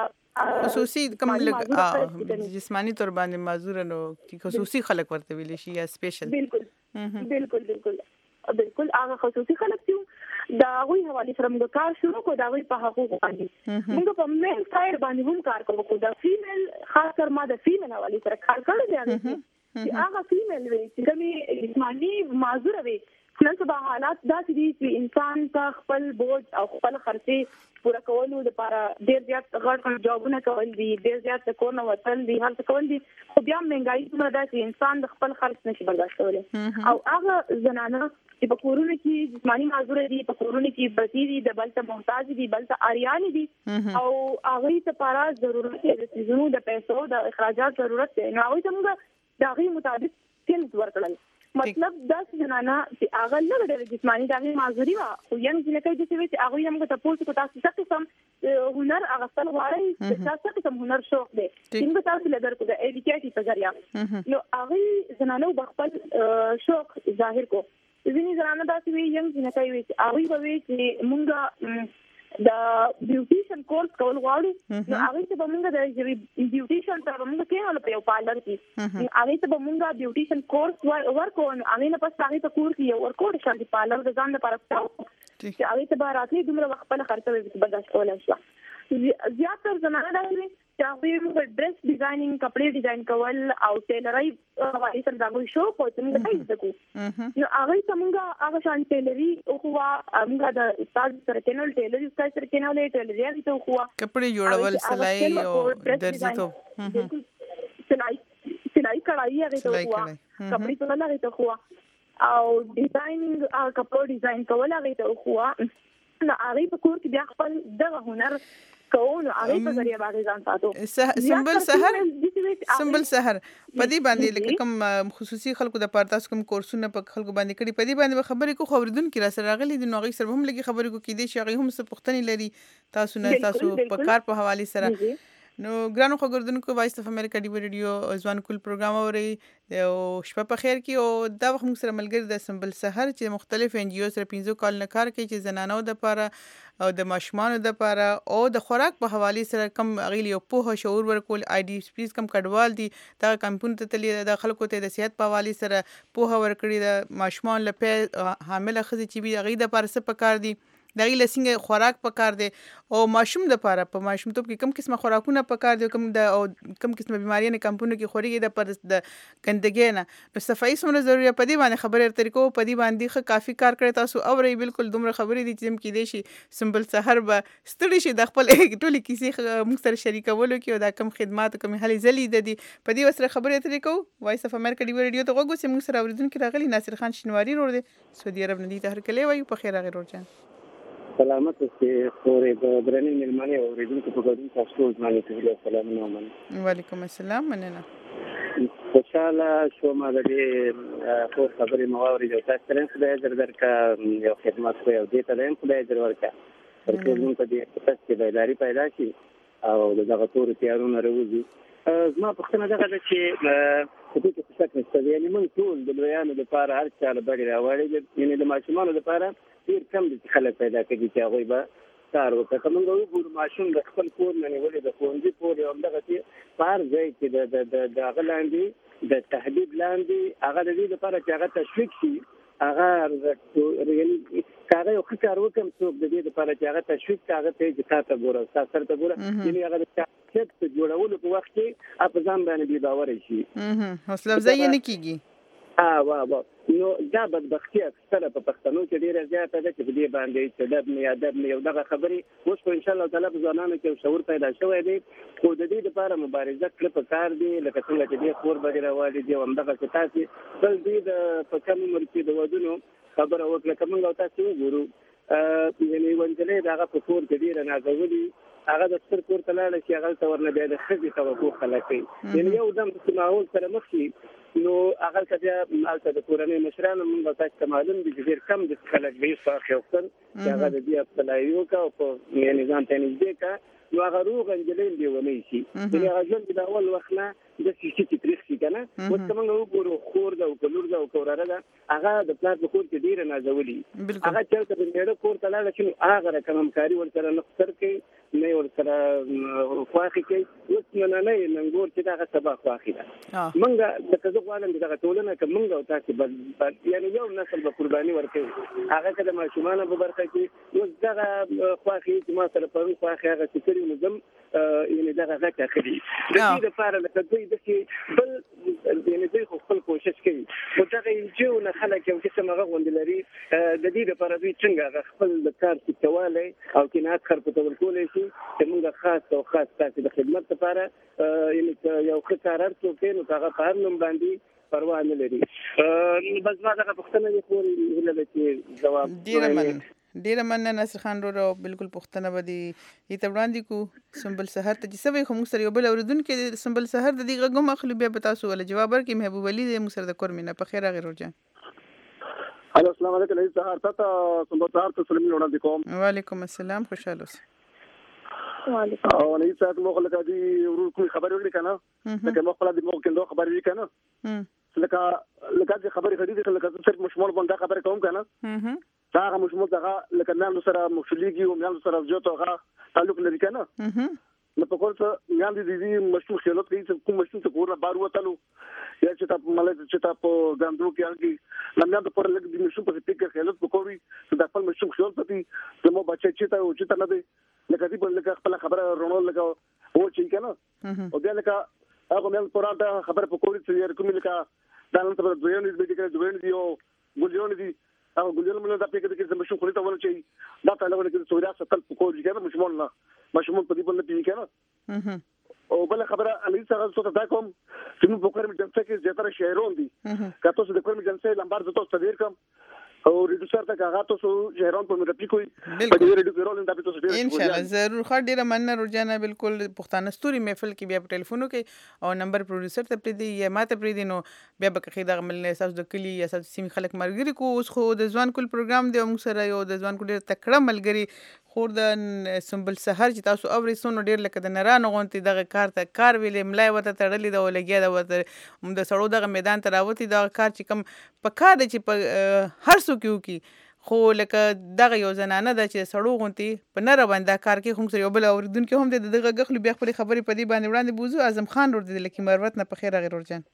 د خصوصي کوم لګ جسمانی تور باندې معذور نو چې خصوصي خلک ورته ویل شي یا سپیشل بالکل بالکل بالکل بالکل هغه خصوصي خلک چې دا غوي حواله سره موږ کار شروع کو دا غوي په حقوق باندې موږ په میل سایډ باندې هم کار کوو دا فیمیل خاص کر ما د فیمیل حواله سره کار کړی دی چې هغه فیمیل وي چې کومي جسمانی معذور وي نن سبا حالات داسې دي چې انسان ته خپل بوج او خپل خرچې پوره کولو لپاره ډېر زیات غړ غړ جابونه کول دي، ډېر زیات کور نه وتل دي، هلته کول دي، خو بیا مهنګایي څومره ده چې انسان د خپل خرچ نشي برداشت کولی. او هغه زنانه چې په کورونو کې جسماني معذور دي، په کورونو کې بسي دي، د بل ته محتاج دي، بل ته اریان دي، او هغه ته لپاره ضرورت دی د چیزونو د پیسو د اخراجات ضرورت دی، نو هغه څنګه د هغه مطابق سکلز ورکړل. مطلب دا څنګه چې هغه نه د جسماني دغه معذوري وا خو یم چې لکه چې وي چې هغه یم ته پوښتنه کوي تاسو څه قسم هنر هغه ستل غواړي، تاسو څه قسم هنر شوق دی څنګه تاسو له درکو د ایډیکیټي په ذریعہ نو هغه زنانه بخپل شوق ظاهر کو. ځینې زنانه داسې وي یم چې لکه وي چې هغه به وي چې مونږه د بیوټیشن کورس کول غواړو، نو هغه ته به موږ د بیوټیشن تر موږ کې نه په یو پارلر کې هغه ته به موږ بیوټیشن کورس ورکو، هغه نه پس هغه ته کور کې ورکو د شانتي پارلر د ځان لپاره چې هغه ته به راتلي دومره وخت په خرڅه به برداشت کولای شي. زیات تر زنانه دا وي چې هغه ډریس ډیزاینینګ، کپڑے ډیزاین کول او ټیلرۍ حواله سره دا شو په څنګه کوي ځکو نو هغه څنګه هغه شان ټیلرۍ او هو هغه د استاد سره کېنول ټیلرۍ استاد سره کېنول ټیلرۍ ته هو کپڑے جوړول سلای او درځي ته سلای سلای کړای هغه ته هو کپڑے ته هغه ته هو او ډیزاینینګ او کپڑے ډیزاین کول هغه ته هو نو هغه په کور کې بیا خپل دغه هنر کوو هغه په ذریعہ باندې ځان ساتو. سمبل سحر سمبل سحر پدی باندې لکه کوم خصوصي خلکو د پارتاس کوم کورسونه په خلکو باندې کړي پدی باندې خبرې کو خوردون کې را سره راغلي د نوغي سره هم لګي خبرې کو کې دي شي هغه هم څه پښتني لري تاسو نه تاسو په کار په حواله سره. نو ګرانو خبردونکو وایس اف امریکا دی ریډیو ځوان کول پروګرام اوري او شپه په خیر کې او دا وخت موږ سره ملګری د سمبل سحر چې مختلف ان جی او سره پینځو کال نه کار کوي چې زنانو د لپاره او د ماشومانو د لپاره او د خوراک په حواله سره کم غیلی او په شعور ورکول آی ډی سپیس کم کډوال دي دا کمپون ته تلی د خلکو ته د صحت په حواله سره په ورکړي د ماشومان لپاره حامل خزي چې بي غي د لپاره څه پکار دي دغه لسنګ خوراک پکار دی او ماشوم د لپاره په ماشوم ته کم قسمه خوراکونه پکار دی کم د او کم قسمه بیماریاں نه کمپونه کې خوريږي د پر د ګندګي نه نو صفائی سمره ضروري پدی باندې خبره طریقو پدی باندې خه کافي کار کړی تاسو او ری بالکل دومره خبرې دي چې کې دي شي سمبل سحر به ستړي شي د خپل ټولي کیسې موږ سره شریکولو کې او دا کم خدمات کم هلي زلي د دي پدی وسره خبرې طریقو وایس اف امریکا دی ریډیو ته وګورئ موږ سره اوریدونکو راغلي ناصر خان شنواری ور دي سعودي عرب ندی ته هر کله وایو په خیر غیر ورچان سلامت اوسئ خورې د درنې مېلمنې او اوریدونکو په ګډون تاسو باندې ته سلام نو من. وعلیکم السلام مننه. خوشاله شوم د دې خو خبرې مو اورېدو تاسو سره خدای در درکا یو خدمت کوي او دې ته هم خدای در ورکا ترڅو موږ ته دې تاسو کې بیداری پیدا شي او دغه تور تیارونه راوځي. زما پوښتنه دا ده چې په دې کې څه څه یعنی موږ ټول د لویانو لپاره هر څه لپاره راوړي یعنی د ماشومانو لپاره ډیر کم دي خلک پیدا کوي چې هغه به کار وکړي. کوم نو ګور ماشوم د خپل کور نه نیولې د خوندې پورې هم دغه چې بار ځای کې د د د غلاندې د تهدید لاندې هغه د دې لپاره چې هغه تشویق شي هغه یعنی کار یو کار وکم څوک د دې لپاره چې هغه تشویق هغه ته چې تاسو ګورئ تاسو ته ګورئ یعنی هغه چې جوړولو په وخت کې په ځان باندې بي باور شي حوصله افزایی نه کیږي. ها وا وا نو دا بدبختي اکثره په پښتنو کې ډیره زیاته ده چې دې باندې چې د ابن ادب نه یو دغه خبرې اوس په ان شاء الله تعالی په ځوانانو کې شعور پیدا شوی دی خو د دې لپاره مبارزه کړې په کار دی لکه څنګه چې دې خور باندې راوړي دی هم دغه چې تاسو بل دې د په کوم عمر کې د ودونو خبره وکړه کوم او تاسو وګورو یعنی ونځلې دغه په کور کې ډیره نازولي هغه د ستر کور ته لاړ شي هغه تورنه بیا د خزي توقع خلکې یعنی یو دم چې ماحول سره مخ شي نو هغه چې مالته د کورنۍ مشرانو موږ تاسو معلوم دي چې ډیر کم د خلک به ښه خپل هغه د دې خپل یو کا او یعنی ځان ته نږدې کا نو هغه روغ انجلین دی ونی شي یعنی هغه ژوند د اول وخت نه د شي چې تاریخ شي کنه اوس کومه وګورو خور دا او کلور دا او کوراره دا هغه د پلان په کور کې ډیر نازولي هغه چې د میړه کور ته لاړ شي هغه رقم کاری ور سره نخسر کې نه ور سره خواخي کې اوس نه نه ننګور چې دا سبا خواخي دا منګه د کزو غوالم دغه ټولنه کې منګه او تاسو بل یعنی یو نسل به قرباني ورکړي هغه کده ماشومان په برخه کې اوس دغه خواخي چې ما سره پرون خواخي هغه چې کړي نظم یعنی دغه غټه خري د دې لپاره لکه دوی د بل یعنی دوی خپل کو کوشش کوي خو دغه انجیو نه خلک یو قسم هغه غونډې لري د دې لپاره دوی څنګه خپل د کار سیستوالی او قناعت خرڅول کولی شي چې موږ خاص او خاص تاسو د خدمت لپاره یعنې یو ښه کار هر څوک کوي نو هغه په هر نوم باندې پروا نه لري. بس ما دغه پوښتنه دې خو هیله ده چې ځواب ډېره مننه ډیره مننه ناصر خان ورو بالکل پښتنه به دي ایته وړاندې کو سنبل سحر ته چې سوي خو موږ سره یو بل اوریدونکو سنبل سحر د دې غږم اخلي بیا به تاسو ول جواب ورکړي محبوب علي د موږ سره د کورمینه په خیر غیر ورجان. الو السلام علیکم عزیز سحر تاسو سنبل سحر ته سلام وړاندې کوم. وعلیکم السلام خوشاله اوسئ. وعلیکم او نه تاسو مو خلک دي ورو کوم خبرې وکړي کنه لکه مو خپل د مو کې دوه خبرې کنه لکه لکه خبرې خدي دي لکه صرف مشمول باندې خبرې کوم کنه دا هغه مشمول دغه لکه نن سره مخليږي او نن سره جوته هغه تعلق لري کنه نو په کوم څه نن دي دي مشمول خیالات کوي چې کوم مشمول څه کورنه بار وتلو یا چې تاسو ملک چې تاسو ګاندو کې هغه نن د پر لګ دي مشمول په فکر خیالات وکوري چې د خپل مشمول خیال پتی زمو بچی چې ته او چې ته نه دي لکه دې په لکه خپل خبره رونو لګاو او چې کنه او بیا لکه هغه مل پراته خبره پکوري چې کوم لکه دا نن ته دویون دې دې کې دویون دي او ګلجون دي او ګلجون موږ د پېکې کې مشمول خوري ته ونه چې دا ته له کې سوریا ستل پکوري کنه مشمول نه مشمول په دې باندې پیږي کنه او بل خبره علي څنګه څه تا کوم چې موږ په کومه جنسه کې زیاتره شهرون دي که تاسو د کومه جنسه لمبار زته تدیر کوم او ریډوسر ته هغه تاسو شهرون په مې کوي په دې ریډو کې رول انده تاسو ډیر ان شاء الله ضرور خا ډیره مننه روزانه بالکل پښتانه ستوري محفل کې بیا په ټلیفون کې او نمبر پروډوسر ته پرې دی یا ماته پرې دی نو بیا به کې دا مل اساس د کلی یا اساس سیمه خلک مرګري کو اوس خو د ځوان کول پروګرام دی موږ سره یو د ځوان کول ډیر تکړه ملګری خور د سنبل سحر چې تاسو اوري سونو ډیر لکه د نرانو غونتی دغه کار ته کار ویلې ملای وته تړلې د ولګیا د وته د سړو دغه میدان ته راوتی دا کار چې کم په کار دی چې په هر څو کیو کی خو لکه دغه یو زنانه د چې سړو غونتی په نره باندې کار کې هم سره یو بل اوریدونکو هم د دغه غخلو بیا خپل خبرې په دې باندې وړاندې بوزو اعظم خان ور دي لکه مروت نه په خیر غیر ورجان.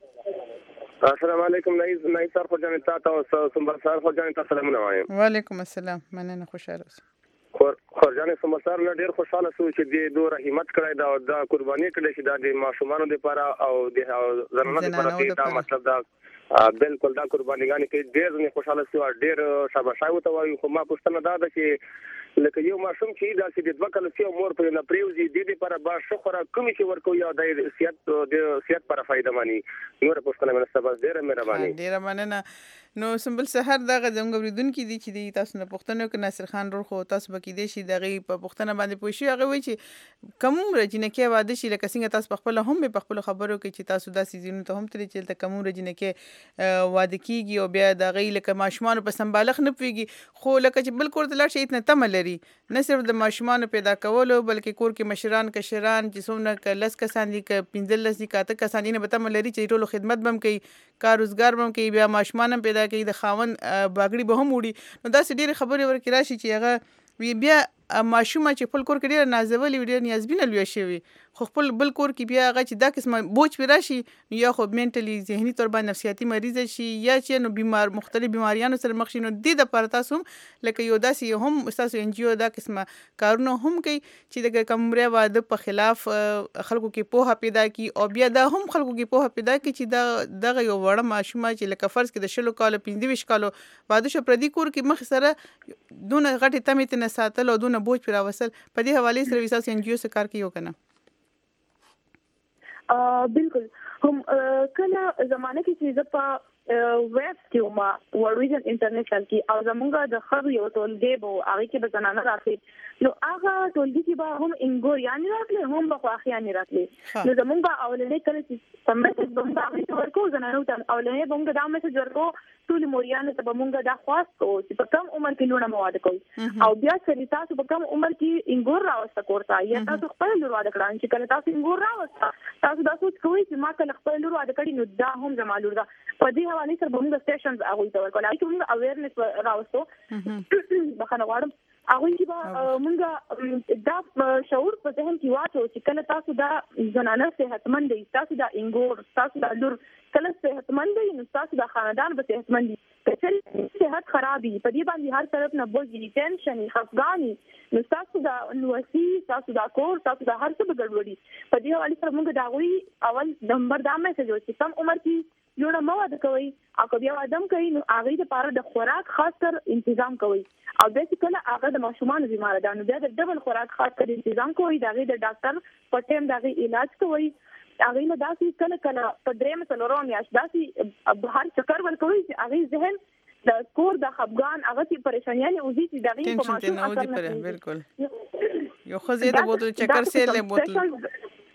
السلام علیکم نایز نایز سر خو جان تاسو سنبل سحر خو جان تاسو سلام وایم. وعلیکم السلام مننه خوشاله اوسئ. خور خورجان سنبل سحر نه ډیر خوشاله سو چې د دوه رحمت کړی دا د قرباني کړی چې د ماشومان لپاره او د زنانو لپاره دا مطلب دا بالکل دا قربانيګانی کې ډېر نه خوشاله سو ډېر شاباشای وته وایو خو ما پوښتنه دا ده چې لکه یو ماشوم چې دا چې د دوه کال سی مور په نه پریوزي د دې لپاره با شخره کومي چې ورکو یا د صحت د صحت پر فائدہ مانی نور پوښتنه مې سبا ډېر مهرباني ډېر مننه. نو سنبل سحر دغه زموږ اوریدونکو دي چې تاسو نه پوښتنه وکړ ناصر خان ور خو تاسو بکې دي شي دغه په پوښتنه باندې پوښي هغه وایي چې کوم رجنه کې واده شي لکه څنګه تاسو خپل هم په خپل خبرو کې چې تاسو داسې زینو ته هم ترې چې ته کوم رجنه کې واده کیږي او بیا دغه لکه ماشومان په سمبالغ نه پیږي خو لکه چې بل کور ته لاړ شي نه تم لري نه صرف د ماشومان پیدا کولو بلکې کور کې مشران کشران چې څومره لس کسان دي ک پنځل لس دي کاته کسان نه به تم لري چې ټولو خدمت بم کوي کار روزګار بم کوي بیا ماشومان هم پیدا کوي د خاون باګړي به هم وړي نو دا سې ډېر خبرې ورکې راشي چې هغه وی بیا ماشومه چې خپل کور کې ډېر نازولي وي ډېر نیازبینه لویه شوي خو خپل بل کور کې بیا هغه چې دا قسمه بوج پې راشي نو یا خو منټلی ذهني طور باندې نفسیاتي مریضه شي یا چې نو بیمار مختلف بیماریانو سره مخ شي نو دې دپاره تاسو هم لکه یو داسې هم ستاسو ان جی او دا قسمه کارونه هم کوي چې د کمرې واده په خلاف خلکو کې پوهه پیدا کړي او بیا دا هم خلکو کې پوهه پیدا کړي چې دا دغه یو وړه ماشومه چې لکه فرض کړه د شلو کالو پنځه ویشت کالو واده شو پردي کور کې مخ سره دونه غټې تمې ته نه ساتل او دونه بوج پې راوستل په دې حوالې سره ویساس ان جی او سره کار کوي که نه؟ بالکل هم کله زمانه کې چې زه په ویب کې وم ورویژن انټرنیشنل کې او زمونږ د خبرو یو ټولګی به هغه کې به زنانه راځي نو هغه ټولګي کې به هم انګوریانې راتلې هم به خواخیانې راتلې نو زمونږ به اولنۍ کله چې په میسج به موږ هغوی ته ورکوو زنانو ته اولنۍ به موږ دا میسج ورکوو ټولې موریانو ته به موږ دا خواست کوو چې په کم عمر کې لوڼه مو واده کوئ او بیا چې تاسو په کم عمر کې انګور راوسته کور ته یا تاسو خپله لور واده کړه چې کله تاسو انګور راوسته تاسو دا سوچ کوئ چې ما کله خپله لور واده کړې نو دا هم زما لور ده په دې حوالې سره به موږ سټیشنز هغوی ته ورکول هغوی کې موږ اویرنس راوستو بخښنه غواړم هغوی کې به موږ دا شعور په ذهن کې واچو چې کله تاسو دا زنانه صحتمند دی تاسو دا انګور تاسو دا لور کله صحتمند دی نو تاسو دا خاندان به صحتمند دي که چېرې صحت خراب وي په دې باندې هر طرف نه بوج وي ټینشن وي خفګان وي نو تاسو دا لوسي تاسو دا کور تاسو دا هر څه به ګډوډي په دې حوالې سره موږ د هغوی اول نمبر دا میسج و چې کم عمر کې جوړه مو واده کوي او که بیا واده کوي نو هغه د پاره د خوراک خاص کر تنظیم کوي او بیسیکلی هغه د ماشومان بیمار ده نو بیا د ډبل خوراک خاص کر تنظیم کوي دغه د ډاکټر په ټیم دغه علاج کوي هغه له داسې کله کله په درېم څلورم یا داسې بهر چکر ورکوي چې هغه ذهن د کور د خپګان هغه چې پریشانیاں اوزي چې دغه په ماشوم اثر نه کوي بالکل یو خزه د بوتل چکر سیل له بوتل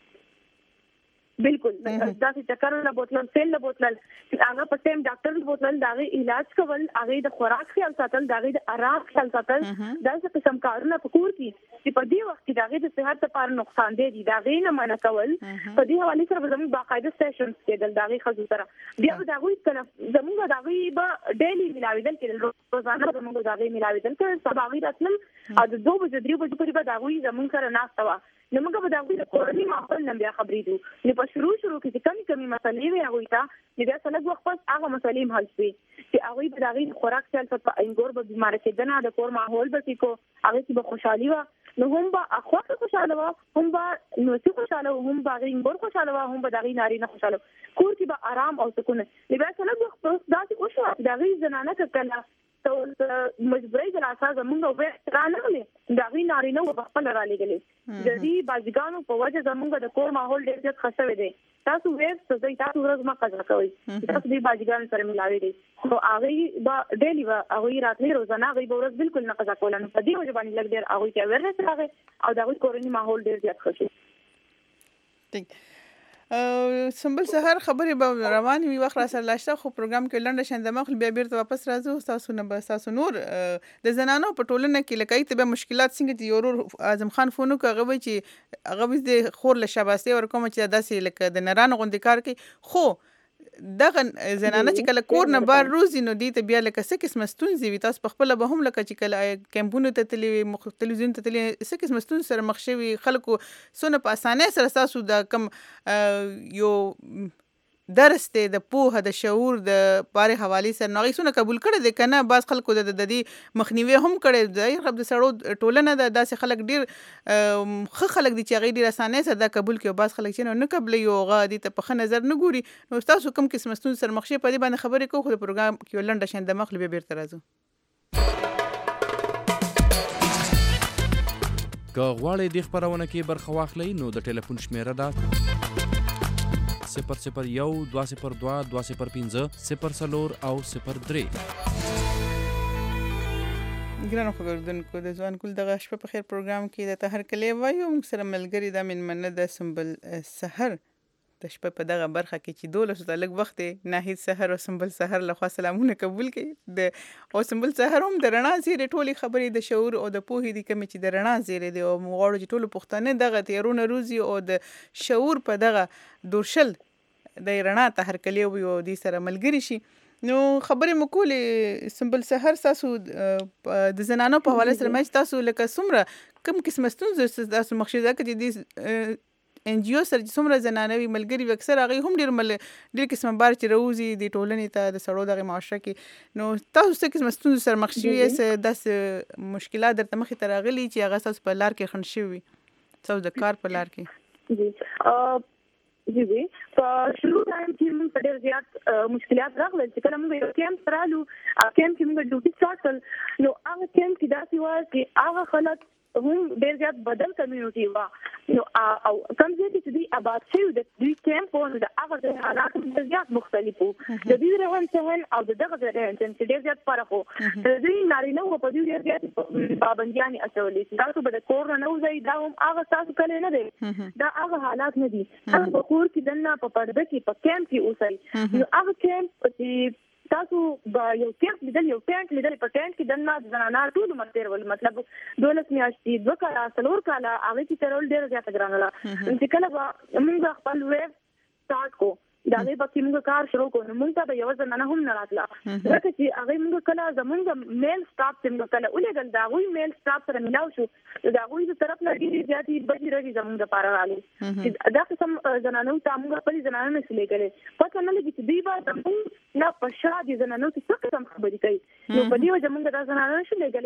بالکل دا چې چکر له بوتل سیل له بوتل هغه په ټیم ډاکټر له بوتل دغه علاج کول هغه د خوراک خیال ساتل دغه د آرام خیال ساتل دا څه قسم کارونه پکور کی چې په دې وخت کې دغه د صحت لپاره نقصان دی دغه نه منع کول په دې حواله سره زموږ باقاعده سیشنز کېدل دغه خزو سره بیا دغه طرف زموږ دغه به ډیلی ملاویدل کېدل روزانه زموږ دغه ملاویدل کې سباوی راتلم او د دوه بجې درې بجې پورې به دغه زموږ سره ناشته وا نو موږ به دغه د کورنۍ ماحول نه بیا خبرې دو نو په شروع شروع کې کمی کمی مسلې وي هغه ته بیا څنګه وخت پس هغه مسلې حل شي چې هغه به دغه خوراک چل په انګور به بیمار کېدنه د کور ماحول به کو هغه چې به خوشحالي وا نو هم به اخوات خوشاله وا هم به نو چې خوشاله هم به انګور خوشاله وا هم به دغه ناری نه خوشاله کور کې به آرام او سکون بیا څنګه وخت پس دا چې او شو دغه زنانه کله تو مجبورې د اساس زمونږ په رانه غلې دغه نارینه و خپل را لګلې د دې باجګانو په وجه زمونږ د کور ماحول ډېر زیات خسوي دی تاسو وې څه ځای تاسو ورځ ما قضا کوي تاسو دې باجګانو سره ملاوي دي نو هغه با ډېلی و هغه راتلې روزانه هغه به ورځ بالکل نه قضا کول نو په دې وجه باندې لګ ډېر هغه کې ورنه راغی او دغه کورنۍ ماحول ډېر زیات خوشي ټیک سمبل سحر خبرې به روان وي وخت را سره لاشته خو پروګرام کې لنډه شنده مخ بیا بیرته واپس راځو تاسو نه به تاسو نور د زنانو په ټولنه کې لکه ته به مشکلات څنګه دي ورور اعظم خان فونو کوي چې هغه د خور له شاباسته ور کوم چې داسې لکه د نرانو غوندې کار کوي خو دغه زنانه چې کله کور نه بار روزي نو دي ته بیا لکه څه قسم ستونزې وي تاسو په خپل به هم لکه چې کله کیمپونو ته تللی تلویزیون ته تللی څه قسم ستونزې سره مخ شوي خلکو سونه په اسانه سره تاسو د کم یو درس ته د پوهه د شعور د پاره حواله سره نغې سونه قبول کړي د کنه باز خلکو د دې مخنیوي هم کړي د خپل د سړو ټولنه د داسې خلک ډیر خ خلک دي چې غي ډیر اسانه سره د قبول کوي باز خلک چې نه قبل یو غادي ته په نظر نه ګوري نو تاسو کوم قسم ستون سره مخ شي په دې باندې خبرې کوو خو د پروګرام کې لنډه شنده مخ به بیرته راځو که غواړئ د خبرونه کې برخه واخلئ نو د ټلیفون شمیره ده صفر صفر یو دوه صفر دوه دوه صفر پنځه صفر څلور او صفر درې ګرانو خبردونکو د ځوان کول دغه شپه په خیر پروګرام کې د تهر کلی وایو موږ سره ملګری د من منه د سمبل سحر د شپه په دغه برخه کې چې دولس ته لږ وخت ناهید سحر او سمبل سحر له خوا سلامونه قبول کړي د او سمبل سحر هم د رڼا زیری ټولي خبرې د شعور او د پوهې د کمی چې د رڼا زیری دی او موږ چې ټولو پښتنه دغه تیرونه روزي او د شعور په دغه دورشل د رڼا ته هر کلی وي او د سره ملګری شي نو خبرې مکولې سمبل سحر تاسو د زنانو په حواله سره مې تاسو لکه څومره کم قسم ستونزې تاسو مخشیزه کې د ان جی او سره څومره زنانوي ملګری اکثر هغه هم ډیر مل ډیر قسم بار چې روزي د ټولنې ته د سړو دغه معاشره کې نو تاسو څه قسم ستونزې سره مخ شوي یې داس مشکلات درته مخې ته راغلي چې هغه تاسو په لار کې خنډ شوي تاسو د کار په لار کې جی جی جی په شروع ټایم کې موږ ډېر زیات مشکلات راغلل چې کله موږ یو کیمپ رالو کیمپ کې موږ ډیوټي سٹارټ کړ نو هغه کیمپ کې داسې و چې هغه خلک هم ډېر زیات بدل کمیونټي و نو او کوم ځای چې دی آباد شوی د دې کیمپ او د هغه د حالات ډېر زیات مختلف وو د دې رهن سهل او دغه رهن چې ډېر زیات فرق وو د دې نارینه او په دې ډېر زیات پابندیان اچولې چې تاسو به د کور نه وځي دا هم هغه تاسو کله نه دی دا هغه حالات نه دي هغه په کور کې دنه په پرده کې په کیمپ کې اوسئ نو هغه کیمپ چې تاسو با یو کیمپ لیدل یو پینټ لیدل په ټینټ کې دنه زنانه ټول متیر ول مطلب دولس میاشتې دوه کاله څلور کاله هغه چې ترول ډېر زیات ګرانه چې کله موږ خپل ویب سٹارټ کو دا غي په موږ کار شروع کوو موږ ته یو زنانه هم نه راتله ځکه چې هغه موږ کله زمونږ میل سٹاف څنګه کله ولګل دا غوي میل سٹاف سره ملاو شو دا غوي د طرف نه ډېر زیاتې بجې راځي زمونږ لپاره رالي دا قسم زنانو ته موږ خپل زنانه نه سلیږلې پته نه لګي چې دی با زمونږ نه پښه دي زنانو څه قسم خبرې کوي نو په دې وجه موږ دا زنانه نه سلیږلې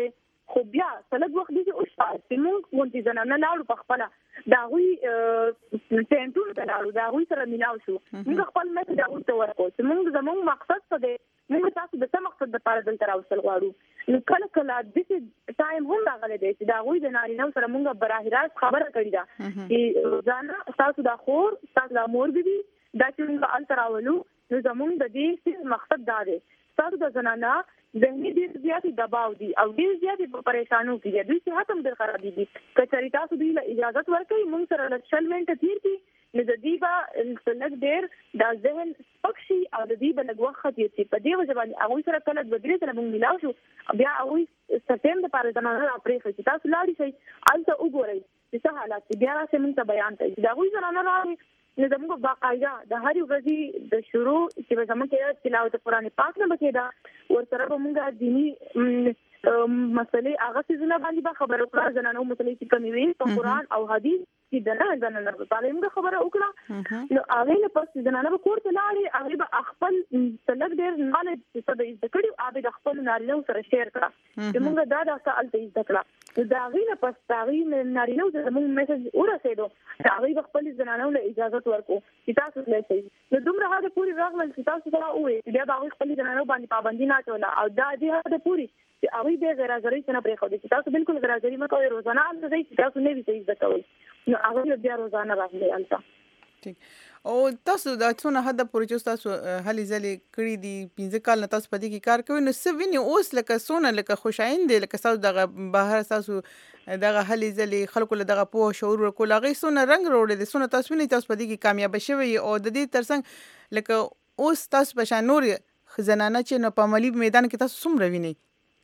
خو بیا سلګ وخت دې او چې موږ مونږ زنانه لاړو په خپل دا غوي ټینټونو ته لاړو دا غوي سره ملاو شو موږ خپل مته دا ورته ورکو چې موږ زموږ مقصد څه دی موږ تاسو د څه مقصد لپاره دلته راوستل غواړو نو کله کله د دې ټایم هم راغلی دی چې دا غوي د نارینه سره موږ براه راست خبره کړې ده چې ځان تاسو دا خور تاسو دا مور دي دا چې موږ ال تراولو نو زموږ د دې مقصد دا دی تاسو د زنانه ذهني ډیر زیات دباو دي او ډیر زیات پریشانو کې دي چې هاتم ډیر خراب دي کچاري تاسو دې اجازه ورکړئ موږ سره لچل منټ تیر کی نو د دې با سلګ ډیر د ذهن پکشي او د دې بل وخت یې په دې وجه باندې هغه سره کله د درې سره موږ ملاو شو بیا هغه سپټمبر لپاره زمانه راپرې چې تاسو لاړی شئ الته وګورئ چې څه حالات بیا راځي موږ ته بیان کړئ دا هغه زنانه راځي نو زموږ باقاعده د هر ورځې د شروع چې زموږ کې تلاوت قرآن پاک نه بکیدا ورسره به موږ دینی مسلې هغه څه نه باندې به خبرو کړه زنانو مسلې چې کومې وي په قرآن او حدیث کې د نه زنانو په اړه موږ خبره وکړه نو هغه نه پس زنانو په کور ته لاړې هغه به خپل سلګ ډېر نالج چې د دې کړي هغه د خپل نارینه سره شیر کړه چې موږ دا د خپل ته زده کړه دا هغه نه پس هغه نارینه زموږ میسج ورسېدو هغه خپل زنانو له اجازه ورکو چې تاسو له شي نو دومره هغه پوری راغل چې تاسو سره وې بیا هغه خپل زنانو باندې پابندي نه چولا او دا دې هغه پوری چې هغه به غیر حاضرې څنګه پرې خو دي چې تاسو بالکل غیر حاضرې مکو روزانه هم دې چې تاسو نه وي صحیح ځکوي نو هغه بیا روزانه راغلي البته ټیک او تاسو دا څونه حد پورې چې تاسو هلي ځلې کړی دي پنځه کال نه تاسو پدې کې کار کوي نو څه ویني اوس لکه سونه لکه خوشاین دي لکه تاسو دغه بهر تاسو دغه هلي ځلې خلکو له دغه په شعور ورکول هغه سونه رنگ وروړي دي سونه تاسو ویني تاسو پدې کې کامیاب شوي او د دې ترڅنګ لکه اوس تاسو په شان نور خزانه چې نو په عملی میدان کې تاسو څومره ویني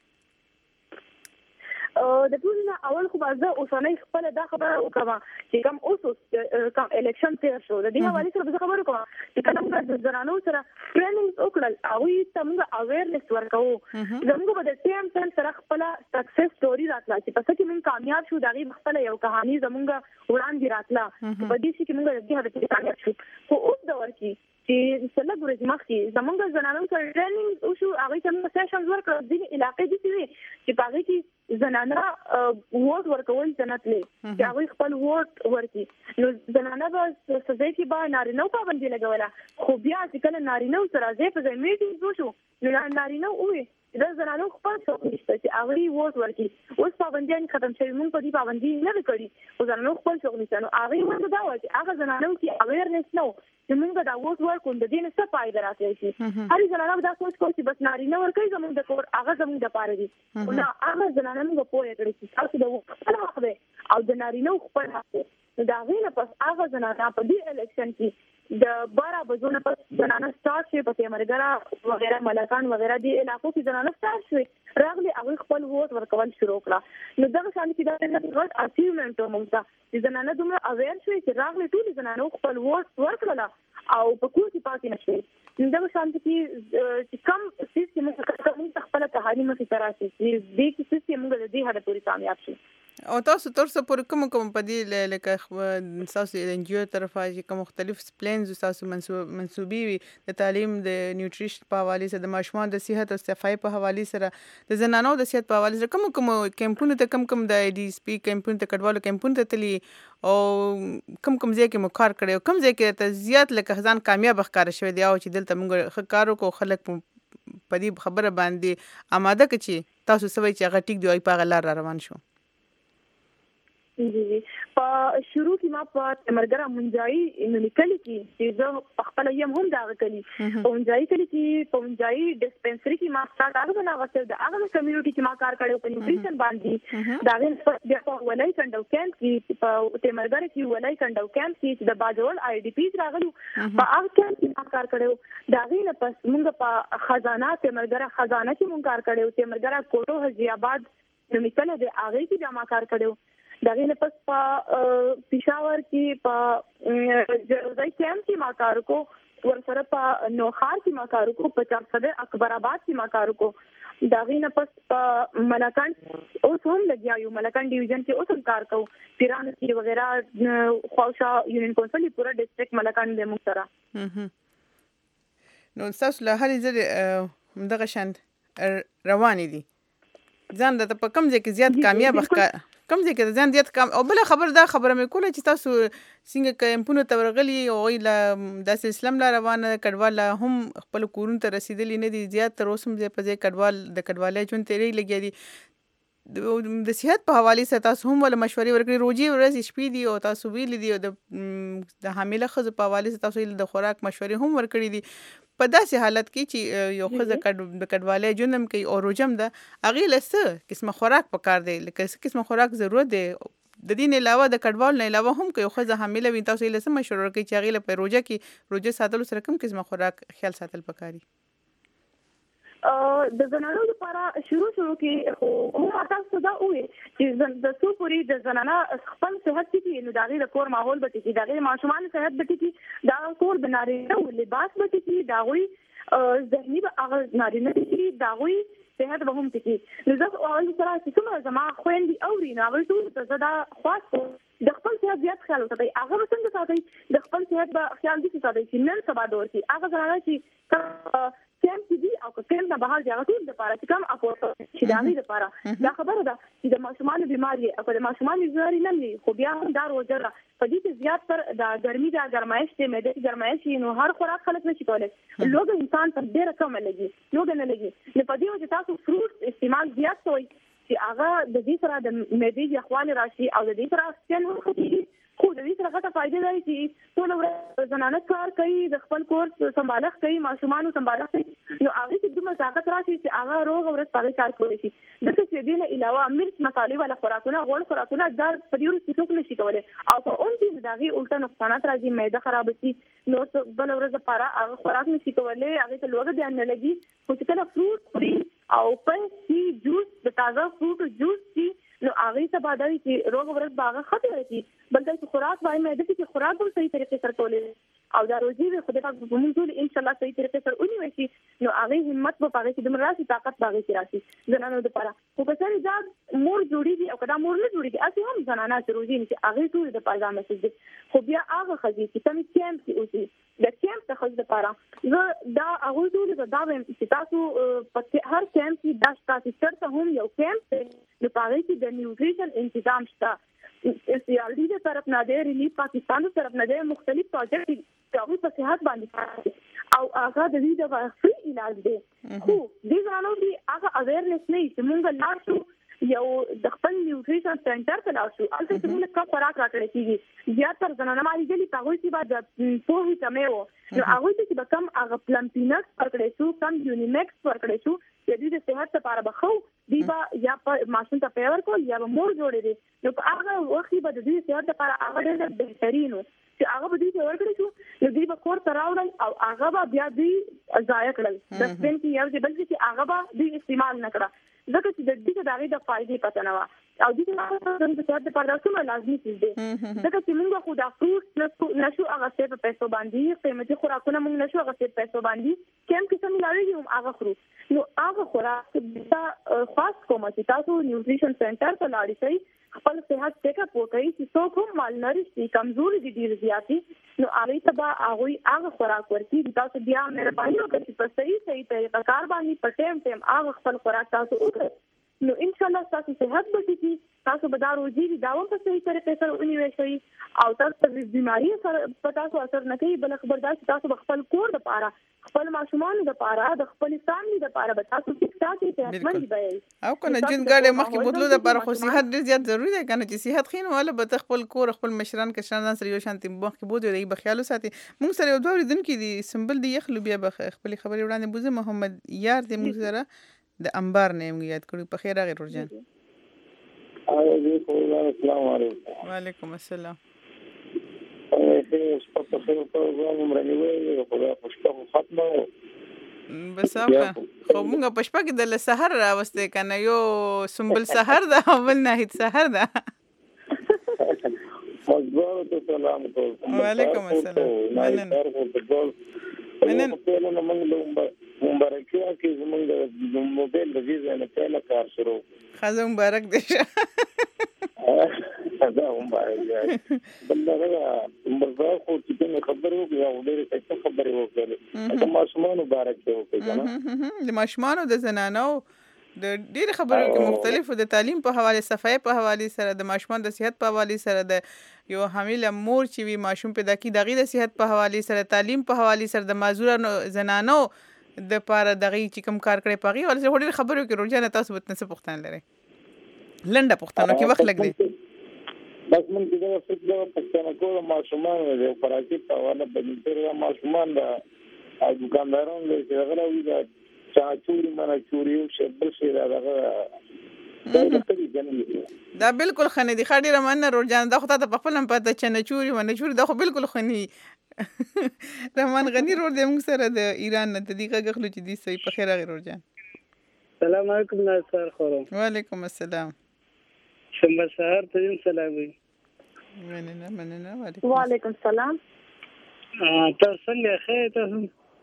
د ټول نه اول خو بازه اوسنۍ خپل دا خبره وکړه چې کوم اوس کوم الیکشن تیر شو د دې حواله سره خبره وکړه چې کوم د زنانو سره ټریننګ وکړل او یې څنګه اویرنس ورکاو زموږ په د ټیم سن سره خپل سکسس سټوري راتله چې پس کې موږ کامیاب شو دغه خپل یو کہانی زموږ وړاندې راتله په دې چې موږ د دې هدف کامیاب شو خو اوس دا ورکی چې سلګ ورځې مخکې زموږ زنانو سره ټریننګ او شو هغه څنګه سیشنز ورکړل د علاقې دي چې په هغه کې زنانه ووټ ورکول جنت لې چې هغه خپل ووټ ورکړي نو زنانه به سزا کې به نارینه پابندي لګوله خو بیا چې کله نارینه سره ځای په ځای میټینګ وشو نو نارینه وې دا زنانه خپل څه نشته چې هغه ووټ ورکړي اوس پابندي ختم شوی موږ په دې پابندي نه کړی او زنانه خپل څه نشته نو هغه موږ دا وایي هغه زنانه کې اویرنس نو چې موږ دا ووټ ورکوم د دې نه څه فائدہ راځي شي هر زنانه دا سوچ کوي چې بس نارینه ورکړي زموږ د کور هغه زموږ د پاره دي نو هغه زنانه موږ پوهه کړی چې تاسو د خپل حق دی او د نارینه خپل حق دی دا غوښنه پس هغه زنانه په دې الیکشن کې د بارا بجونه پس زنانه سٹارټ شي په مرګرا وغیرہ ملکان وغیرہ دی علاقو کې زنانه سٹارټ شي راغلي هغه خپل ووټ ورکول شروع کړه نو دا شان کې دا نه غوښ اچیومنت موږ ته زنانه دومره اویر شوي چې راغلي ټول زنانه خپل ووټ ورکړل او په کوم څه پاتې نشي دا شان کې کم سیستم موږ خپل کہانی مخې ته راشي چې دې کې سیستم موږ د دې هډه پوری کامیاب شي او تاسو تر څو پورې کوم کوم په دې لکه تاسو د انجیو طرفه چې کوم مختلف پلانز تاسو منسوبي وي د تعلیم د نیوټریشن په حواله سره د ماشومان د صحت او صفائی په حواله سره د زنانو د صحت په حواله سره کوم کوم کیمپونه ته کم کم د ای ډي اس پی کیمپونه ته کډوالو کیمپونه ته تلی او کم کم ځای کې مو کار کړی کم ځای کې ته زیات لکه ځان کامیاب ښکار شوی دی او چې دلته موږ کارو کو خلک په دې خبره باندې آماده کړي تاسو سوي چې هغه ټیک دی او په غلار روان شو جی جی په شروع کې ما په تمرګرا منځای نو لیکل کی چې زه خپل یم هم دا غکلی په منځای کې چې په منځای ډیسپنسری کې ما سٹارټ هغه نه واسه د هغه کمیونټي چې ما کار کړو په نیوټریشن باندې دا غن بیا په ولای کندو کیمپ کې په تمرګرا کې ولای کندو کیمپ کې د باجوړ آی ډی پی راغلو په هغه کیمپ کې ما کار کړو دا غن پس موږ په خزانه تمرګرا خزانه کې موږ کار کړو تمرګرا کوټو حجی آباد نو میکل د هغه کې جما کار کړو دغه نه پس په پېښور کې په جرزای کیمپ کې ما کار کو ورسره په نوخار کې ما کار کو په چارصد اکبر آباد کې ما کار کو دغه نه پس په ملکان اوس هم لګیا یو ملکان ډیویژن کې اوس هم کار کو پیران کې وغیرہ خوشا یونین کونسل پورا ډیسټریکټ ملکان د مخترا نو تاسو له هرې ځای دغه شند روانې دي ځان د په کم ځای کې زیات کامیاب ښکار کم ځای کې ځان زیات کام او بل خبر دا خبره مې کوله چې تاسو څنګه کیمپونو ته ورغلي او له داسې اسلام لا روانه کډوال هم خپل کورونو ته رسیدلی نه دي زیات تر اوسه هم ځای په ځای کډوال د کډوالۍ ژوند تیرې لګیا دي د صحت په حواله سره تاسو هم ول مشورې ورکړي روزي ورځ شپې دي او تاسو ویل دي د د حامله ښځو په حواله سره تاسو د خوراک مشورې هم ورکړي دي په داسې حالت کې چې یو ښځه د کډوالۍ ژوند هم کوي او روزم ده هغې له څه قسمه خوراک پکار دی لکه څه قسمه خوراک ضرورت دی د دې نه علاوه د کډوال نه علاوه هم که یو ښځه حامله وي تاسو یې له څه مشوره ورکوئ چې هغې له په روژه کې روژه ساتلو سره کوم قسمه خوراک خیال ساتل پکار دي د زنانو لپاره شروع شروع کې خو تاسو دا وایي چې د څو پوری د زنانه خپل صحت کې نو داغي د کور ماحول به کې داغي ماشومان صحت به کې دا کور بناري او لباس به کې داوي ذهني به هغه نارینه کې داوي صحت به هم کې نو زه اول سره چې کومه زما خويندې اوري نو هغه ټول ته دا خاص د خپل صحت زیات خیال وساتئ هغه څنګه ساتئ د خپل صحت به خیال دي ساتئ چې نن سبا دور کې هغه زنانه چې کم چې دي او کم نه بهر ځای ټول د لپاره چې کم اپورټ چې دانی د لپاره دا خبره ده چې د ماشومان بیماری او د ماشومان بیماری نه وي خو بیا هم دا روزه را په دې کې زیات تر د ګرمي د ګرمایش ته مې د ګرمایش نو هر خوراک خلک نشي کولای لوګ انسان پر ډیره کم لګي لوګ نه لګي نو په دې وجه تاسو فروټ استعمال زیات کوئ چې هغه د دې سره د معدې یخوالی راشي او د دې سره ستن وخت خو د دې سره غټه فائدې لري چې ټول ورځ زنانه کار کوي د خپل کور سمبالښت کوي ماشومان سمبالښت کوي نو هغه چې دومره طاقت راشي چې هغه روغ ورځ پاره کار کوي شي دغه چې دې نه علاوه مرچ مصالې والا خوراکونه غوړ خوراکونه د پدیور څخه نشي کولای او په اون کې دغه الټا نقصانات راځي معده خراب شي نو بل ورځ پاره هغه خوراک نشي کولای هغه ته لوګ ځان نه لګي خو چې کله فروټ او پنسي جوس د تازه فروټ جوس شي نو هغه ته بعدای چې روغ ورځ باغه خطر راځي بلکې چې خوراک وای مې د دې خوراک هم صحیح طریقې سره کولې او دا روزي به خدای پاک په موږ ټول ان شاء الله صحیح طریقې سره ونی وشي نو هغه همت په پاره چې د مراسي طاقت باغې کې راشي زنانو لپاره خو په سر ځاد مور جوړیږي او کدا مور نه جوړیږي اته هم زنانه چې روزي چې هغه ټول د پاره مسجد خو بیا هغه خدي چې تم کېم کې اوسي د کېم ته خدای لپاره زه دا هغه ټول دا وایم چې تاسو په هر کېم کې د تاسو چرته هم یو کېم د پاره کې د نیوټریشن تنظیم شته سی آر D د طرف نه دی ریلیف پاکستان د طرف نه دی مختلف پروجیکټ هغه په صحت باندې او هغه د دې د فری علاج دی خو دې زانو دی هغه اویرنس نه چې مونږ لاشو یو د خپل نیوټریشن سنټر ته لاشو البته چې موږ کا خوراک راکړی کیږي زیاتره زنانه ماري دي هغه چې بعد په هیڅ مې و نو هغه چې به کم هغه پلمپینکس ورکړی شو کم یونیمکس ورکړی شو چې دې د صحت لپاره بخو دی با یا په ماشوم ته پیور کول یا مور جوړې دي نو هغه وخت به د دې صحت لپاره هغه ډېر بهترینو چې هغه به دې ورکړی شو نو دې به کور ته راوړل او هغه به بیا دې ضایع کړل د سپین کې یو ځل بلکې هغه به دې استعمال نکړه ځکه چې د دې د دغه د فائدې پته نه و او دې نه د صحت لپاره څومره لازمي څه دي ځکه چې موږ خو دا فروټ نشو هغه څه په پیسو باندې قیمتي خوراکونه موږ نشو هغه څه په پیسو باندې کوم څه ملاوي هم هغه خورو نو هغه خوراک د خاص کومه چې تاسو نیوټریشن سنټر ته لاړ شئ خپل صحت چیک اپ وکړئ چې څوک هم مالنریش دي کمزوري دي ډیر زیاتی نو هغه تبا هغه هغه خوراک ورتي تاسو بیا مهرباني وکړئ چې په صحیح صحیح طریقه کار باندې په ټیم ټیم هغه خپل خوراک تاسو وکړئ نو ان شاء الله تاسو صحت به شي تاسو به دا روزي دي دا هم په صحیح طریقې سره ونی وشي او تاسو د بیماری سره په تاسو اثر نه کوي بل خبردار چې تاسو خپل کور د پاره خپل ماشومان د پاره د خپل فاملی د پاره به تاسو ټیک ټاک صحتمند وي او کنه جن ګاډه مخکې بوتلو د پاره خو صحت ډیر زیات ضروری دی کنه چې صحت خین ولا به خپل کور خپل مشران کشران سره یو شانتي مخکې بوتو دی په خیال ساتي موږ سره یو دوه دن کې دي سمبل دی یخلو بیا خپل خبري وړاندې بوزه محمد یار دی موږ سره د انبار نه موږ یاد کړو په خیر هغه ورجن السلام علیکم وعلیکم السلام اوس په خیر په وګورم مرنیوي خدا خوشته ختمه بس اوکه خو موږ په شپه کې د سحر راوسته کنه یو سمبل سحر ده اول نه هیڅ سحر ده مزګار ته سلام کوم وعلیکم السلام مننه مننه نو موږ مبارکي واکې زمونږ د موبایل د ویزا نه پیله کار شروع خزه مبارک دې شه دا مبارک دی بل دا عمر خو چې خبرو بیا ډېر څه خبرې وکړي دا ماشومان مبارک دی وکړي د ماشومان د زنانو د ډېر خبرو کې مختلفو د تعلیم په حواله صفای په حواله سره د ماشومان د صحت په حواله سره د یو حامل مور چې وي ماشوم پیدا کی دغه د صحت په حواله سره تعلیم په حواله سره د معذورانو زنانو د پاره دغه چې کوم کار کړي پغي ول څه ډېر خبرو کې روزانه تاسو به څه پوښتنه لري لنډه پوښتنه کې وخت لګ دی بس من کې دا څه د پښتنه کول ماشومان د پراکټ په حواله باندې د ماشومان د او دکاندارانو د غلوي د چا چوري منه چوري او شبل شي دا دا بالکل خنه دي خاطر رمانه روزانه دا خو ته په خپل پته چې نه چوري ونه چوري دا خو بالکل خني رحمان غنی رور د موږ سره د ایران نه د دقیقه غلو چې دي سوي په خیر غیر روزان السلام علیکم ناصر خورم وعلیکم السلام شنبه سهار ته سلامي مننه مننه وعلیکم السلام تاسو څنګه خیر تاسو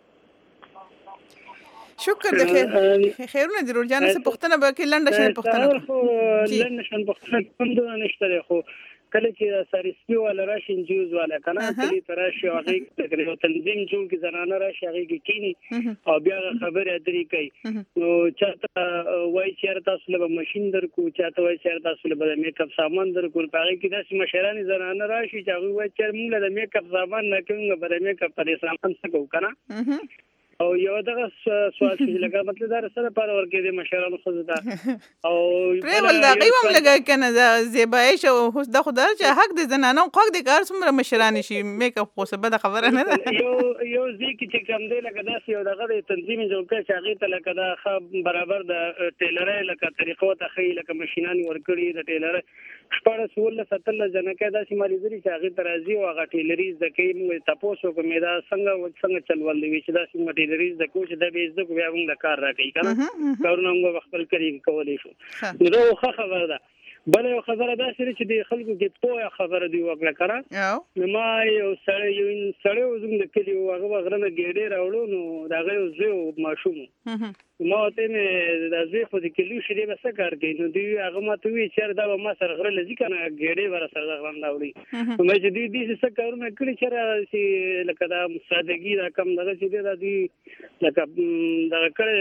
شکر د خیر خیرونه د روزانه څخه پښتنه به کې لنډه شنه پښتنه لنډه شنه پښتنه کوم نشته خو کله چې سارسپی ولا راشي انجوز ولا کنه کلی تراشي هغه تقریبا تنظیم جوړ کی زنانه راشي هغه کې کینی او بیا خبره اترې کوي نو چاته وای چیر تاسو له ماشين درکو چاته وای چیر تاسو له میک اپ سامان درکو هغه کې داسې مشران زنانه راشي چې هغه وای چیر موږ له میک اپ سامان نه کوم به میک اپ پر سامان څه کو کنه او یو دغه سوال چې لکه مطلب دا سره پر ورکې د مشرانو خو دا او پرول دا قیوم لګا کنه دا زیبایش او هوس د خدای چې حق د زنانو حق د کار څومره مشران شي میک اپ خو څه بده خبره نه ده یو یو ځکه چې کوم دی لکه دا یو دغه د تنظیم جوړ کړي چې هغه ته لکه دا خ برابر د ټیلرې لکه طریقو ته خې لکه ماشينان ورکړي د ټیلرې شپږ سول ستل جنکه دا سیمالي زري چې هغه ترازی او هغه ټیلري زکه موږ تاسو کوم دا څنګه څنګه چلول دي چې دا سیمه ټیلري د کوچ د بیز د بیا موږ کار راکې کنه کارونه موږ خپل کړی کولای شو نو خو خبره ده بل یو خبره ده چې د خلکو کې پوهه خبره دی وکړه کړه نو ما یو سړی یو سړی وزم د کلی هغه غرنه ګډې راوړو نو دا غو زو ماشوم ما ته مې د زوی خو د کلیو شری به څه کار کوي نو دی هغه ما ته وی چې دا ما سره غره لږی کنه ګډې ور سره غرنه راوړي نو مې چې دی دې څه کارونه کړی چې لکه دا سادهګي دا کم دغه چې دا دی لکه دا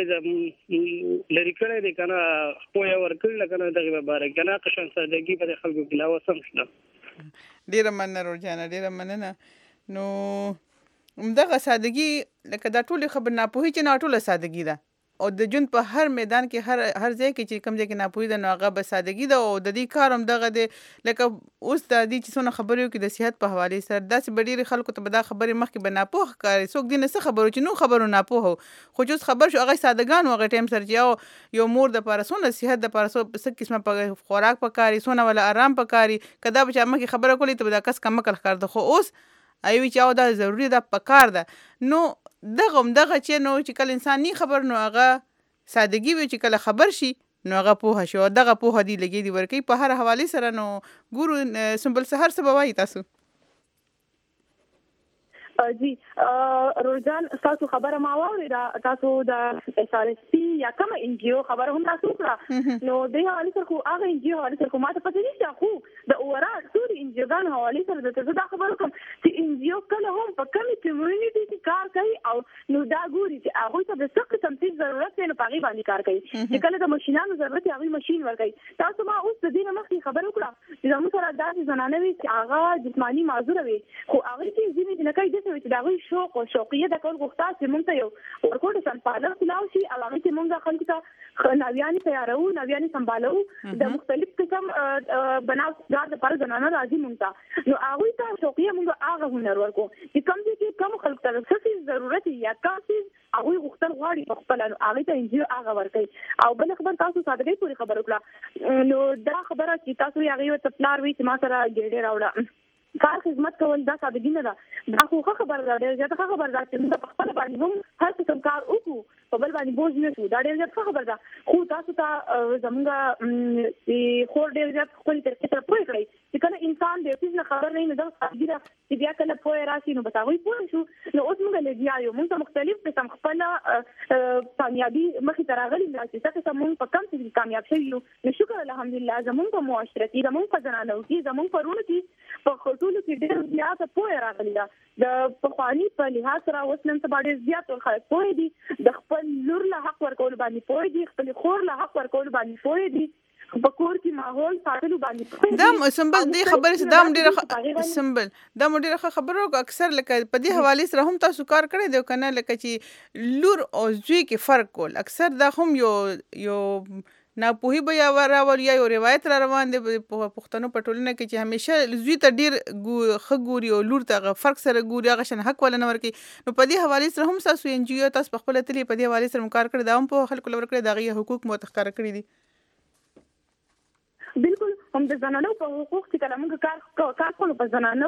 کړی لري کړی دی کنه پوهه ور کړل کنه دغه باره کنه قشن سادهګي په خلکو کې لا وسم شنه ډیره مننه روزانه ډیره مننه نو دغه سادهګي لکه دا ټول خبر نه پوهی چې نه ټول سادهګي ده او د جون په هر میدان کې هر هر ځای کې چې کم ځای کې ناپوهي ده نو هغه به سادهګي ده او د دې کار هم دغه دی لکه اوس د دې چې څونه خبرې وکړي د صحت په حواله سره داسې به ډېرې خلکو ته به دا خبرې مخکې به ناپوه ښکاري څوک دې نه څه خبرو چې نو خبرو ناپوه خو چې اوس خبر شو هغه سادهګان و هغه ټایم سره چې یو مور دپاره څونه صحت دپاره څه قسمه په خوراک پکاري څونه ولا آرام پکاري که دا به چې مخکې خبره کولی ته به دا کس کمکل ښکارده خو اوس ایوي چې او دا ضروري ده پکار ده نو دغه هم دغه چې نو چې کله انسان نی خبر نو هغه سادهګي وي چې کله خبر شي نو هغه پوهه شي دغه پوهه دی لګي دی ورکی په هر حواله سره نو ګورو سمبل سحر څه بوای تاسو جی روزان تاسو خبره ما واوري تاسو د اس ار اس پی یا کوم ان جی او خبره هم تاسو کړه نو د حواله سره خو هغه ان جی او حواله سره کومه ته پته نشته خو د اورال ټول ان جی او حواله سره د څه دا خبره کوم چې ان جی او کله هم په کومه کمیونټي کې کار کوي او نو دا ګوري چې هغه ته د څه قسم څه ضرورت نه پاغي باندې کار کوي چې کله د ماشينانو ضرورت هغه ماشين ورکړي تاسو ما اوس د دې مخکې خبره وکړه چې موږ سره داسې زنانه وي چې هغه جسمانی معذور وي خو هغه چې ځینې نه کوي چې دا غوي شوق او شوقیه د کول غوښتا چې مونږ ته یو ورکوټ سن پالر کلاو شي او هغه چې مونږ خلکو ته ناویانی تیارو ناویانی سمبالو د مختلف قسم بناو د پر زنانه راځي مونږ ته نو هغه ته شوقیه مونږ هغه هنر ورکو چې کوم چې کوم خلک ته څه ضرورت یا کافي هغه غوښتل غواړي په خپل نو هغه ته انجیو هغه ورکي او بل خبر تاسو سادهګي پوری خبر وکړه نو دا خبره چې تاسو هغه ته پلار وی چې ما سره ګډه راوړه کار خدمت کول دا سادهګي نه ده دا خو خبر ده ډېر زیاته خبر ده چې موږ په خپل باندې هم هر څه کار وکړو په بل باندې بوج نه شو دا ډېر زیاته خبر ده خو تاسو ته زمونږ خو ډېر زیات خپل طریقې سره پوه کړئ چې کله انسان د هیڅ نه خبر نه نه دا سادهګي ده چې بیا کله پوه راشي نو بتاوي پوه شو نو اوس موږ لګیا یو موږ مختلف قسم خپل کامیابی مخې ته راغلي چې څنګه موږ په کم څه کامیاب شوي یو نو شکر الحمدلله زمونږ په معاشره کې زمونږ په زنانو کې زمونږ په ورونو کې په خطولو کې ډېر زیاته پوهه راغلې ده د پخواني په لحاظ سره اوس نن سبا ډېر زیات خلک پوه دي د خپل خپل لور له حق ورکول باندې پوي دي، خپل خور له حق ورکول باندې پوي دي، په کور کې ماحول ساتلو باندې دا سمبل دی خبرې چې دا ډیره سمبل دا ډیره خبرو اکثر لکه په دې حواله سره هم تاسو کار کړی دی کنه، لکه چې لور او زوی کې فرق کول اکثر دا هم یو یو ناپوهي به یا راول یا یو روایت را روان دی په پښتنو په ټولنه کې چې همیشه زوی ته ډیر ښه ګوري او لور ته فرق سره ګوري، هغه شان حق ولا نه ورکي. نو په دې حواله سره هم تاسو ان جی او تاسو په خپل تلې په دې حواله سره کار کړی دا هم په خلکو لور کړی دا غي حقوق مو تخکار کړی دي. بالکل هم د زنانو په حقوق کې کله موږ کار کار کوو په زنانو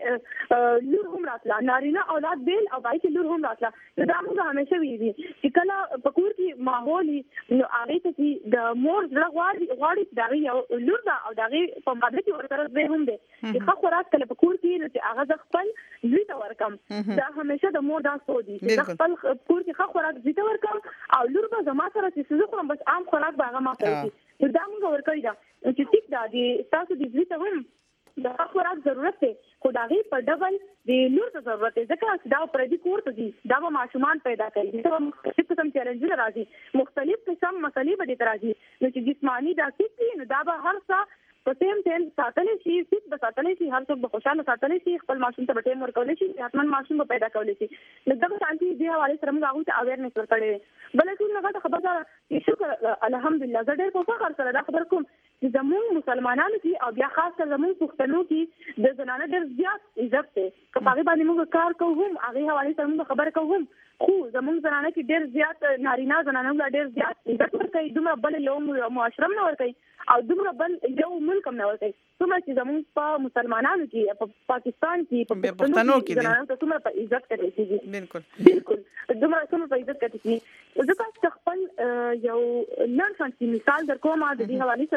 کې لور هم راتله، نارینه اولاد بیل او بای کې لور هم راتله. دا موږ همیشه ویلي چې کله په کور کې ماحول نو هغه ته چې د مور زړه غواړي غواړي دا یو لور دا او دا په مقابله کې ورسره به هم دي چې خو خوراک کله په کور کې چې هغه خپل زوی ته ورکم، دا همیشه د مور دا سودي چې خپل کور کې خو خوراک زوی ته ورکم او لور به زما سره چې زه خورم بس عام خوراک به هغه ما کوي. دا موږ ورکوي دا چې ټیک دا دي تاسو د زوی ته هم د خوراک ضرورت دی، خو دا غي په ډبل د لور ته ضرورت دی ځکه چې دا پر دې کور ته دي دا به ماشومان پیدا کوي، دا مختلف قسم چیلنجونه راځي، مختلف قسم مسلې به دې راځي. نو چې جسمانی دا څه نو دا به هر څه په سیم ټیم ساتلی شي، سیټ به ساتلی شي، هر څوک به خوشاله ساتلی شي، خپل ماشوم ته به ټیم ورکولی شي، حتما ماشوم به پیدا کولی شي. نو دغه شانتي دې حوالې سره موږ هغوی ته اویرنس ورکړی دی. بله ټول نه غټه خبره ده شکر الحمدلله زه ډېر په فخر سره دا خبر کوم چې زموږ مسلمانانو کې او بیا خاص کر زموږ پښتنو کې د زنانه ډېر زیات عزت دی، که په هغې باندې موږ کار کوو هم هغې حوالې سره موږ خبرې کوو هم، خو زموږ زنانه کې ډېر زیات نارینه زنانو له ډېر زیات عزت ورکوي، دومره بل یو معاشره نه ورکوي او دومره بل یو ملک هم نه ورکوي. څومره چې زموږ په مسلمانانو کې په پاکستان کې په پښتنو کې زنانو ته څومره په عزت کتل کېږي. بالکل بالکل دومره څومره په عزت کتل کېږي. ځکه چې خپل یو لنډ شانتي مثال در کوم د دې حوالې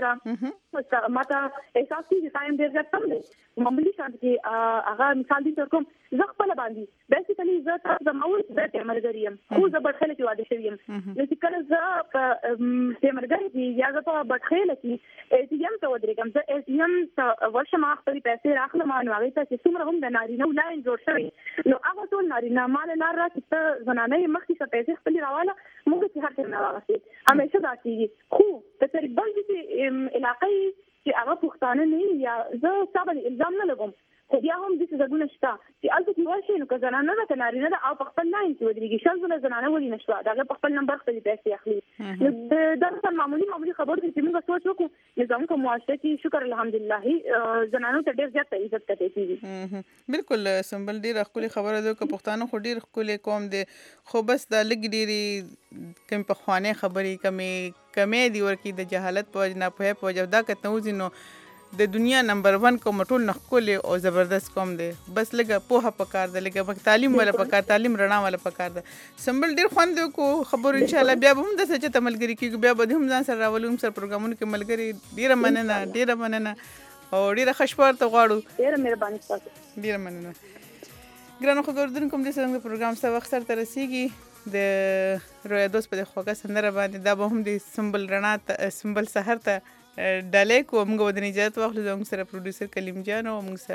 سره ماته احساس کېږي چې ټایم ډېر زیات کم دی. معمولي شانت کې هغه مثال دې در کوم زه خپله باندې بیسیکلي زه تاسو زما وایي چې زه تیمرګري یم، خو زه بټخیله کې واده شوې یم. نو چې کله زه په تیمرګري کې یا زه په بټخیله کې ای ټي ایم ته ودرېږم، زه ای ټي ایم ته ورشم خپلې پیسې راخلم نو هغې ته چې څومره هم د نارینهو لاین جوړ شوی نو هغه ټول نارینه ما له لار را چې ته زنانه یې مخکې شه پیسې خپلې راواله موږ چې هر څه نه راغستې همیشه دا کېږي. خو که ترې بل چې علاقه یې چې هغه پښتانه نه یا زه ستا باندې الزام نه لګوم، خو بیا هم داسې ځایونه شته چې هلته کې ورشئ نو که زنانه ده که نارینه ده او په خپل لاین کې ودرېږي، شل ځله زنانه ولې نه شوه د هغې په خپل نمبر خپلې پیسې اخلي. نو دا مثلا معمولي معمولي خبرو کې چې موږ سوچ وکړو نو زموږ په معاشره کې شکر الحمدلله زنانو ته ډېر زیات عزت کتی کېږي. بالکل سمبل ډېره ښکلې خبره ده که پښتانه خو ډېر ښکلی قوم دی، خو بس دا لږ ډېرې کمې پخوانۍ خبرې کمې کمې دي ورکې د جهالت په وجه ناپوهۍ په وجه دا که نوځي نو د دنیا نمبر ون کوم ټول نه ښکلی او زبردست قوم دی. بس لږه پوهه پکار ده، لږه تعلیم والا پکار تعلیم رڼا والا پکار ده. سمبل ډېر خوند وکړو خبرو انشاءالله بیا به هم داسې چې ته ملګري کېږو، بیا به دې هم ځان سره راولو هم سره پروګرامونو کې ملګري. ډېره مننه ډېره مننه او ډېره ښه شپه ورته غواړو. ډېره مهرباني ستاسو. ډېره مننه. ګرانو ښه اورېدونکو همدې سره د پروګرام ستا وخت سرته رسېږي د رویا دوست په دې خوږه سندره باندې دا به هم د سمبل رڼا ته سمبل سحر ته ډالۍ کو موږ ودرې اجازه واخلو. زموږ سره پروډوسر کلیم جان او موږ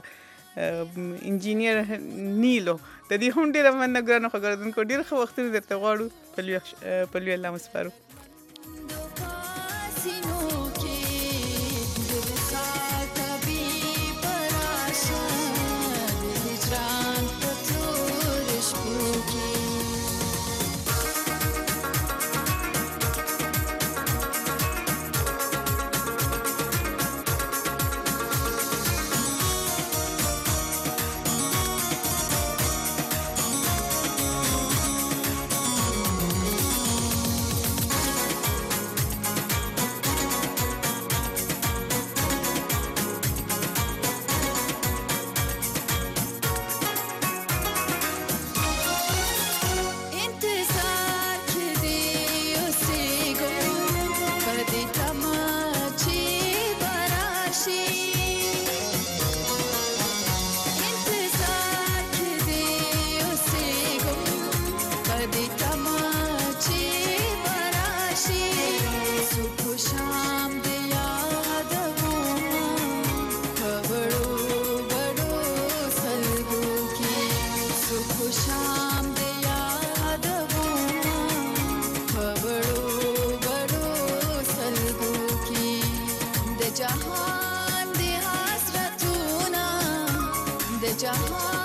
سره انجینیر نیلو د دې هم ډېره مننه ګرانو ښه اورېدونکو، ډېر ښه وختونه درته غواړو. په لوی الله مو سپارو. جهان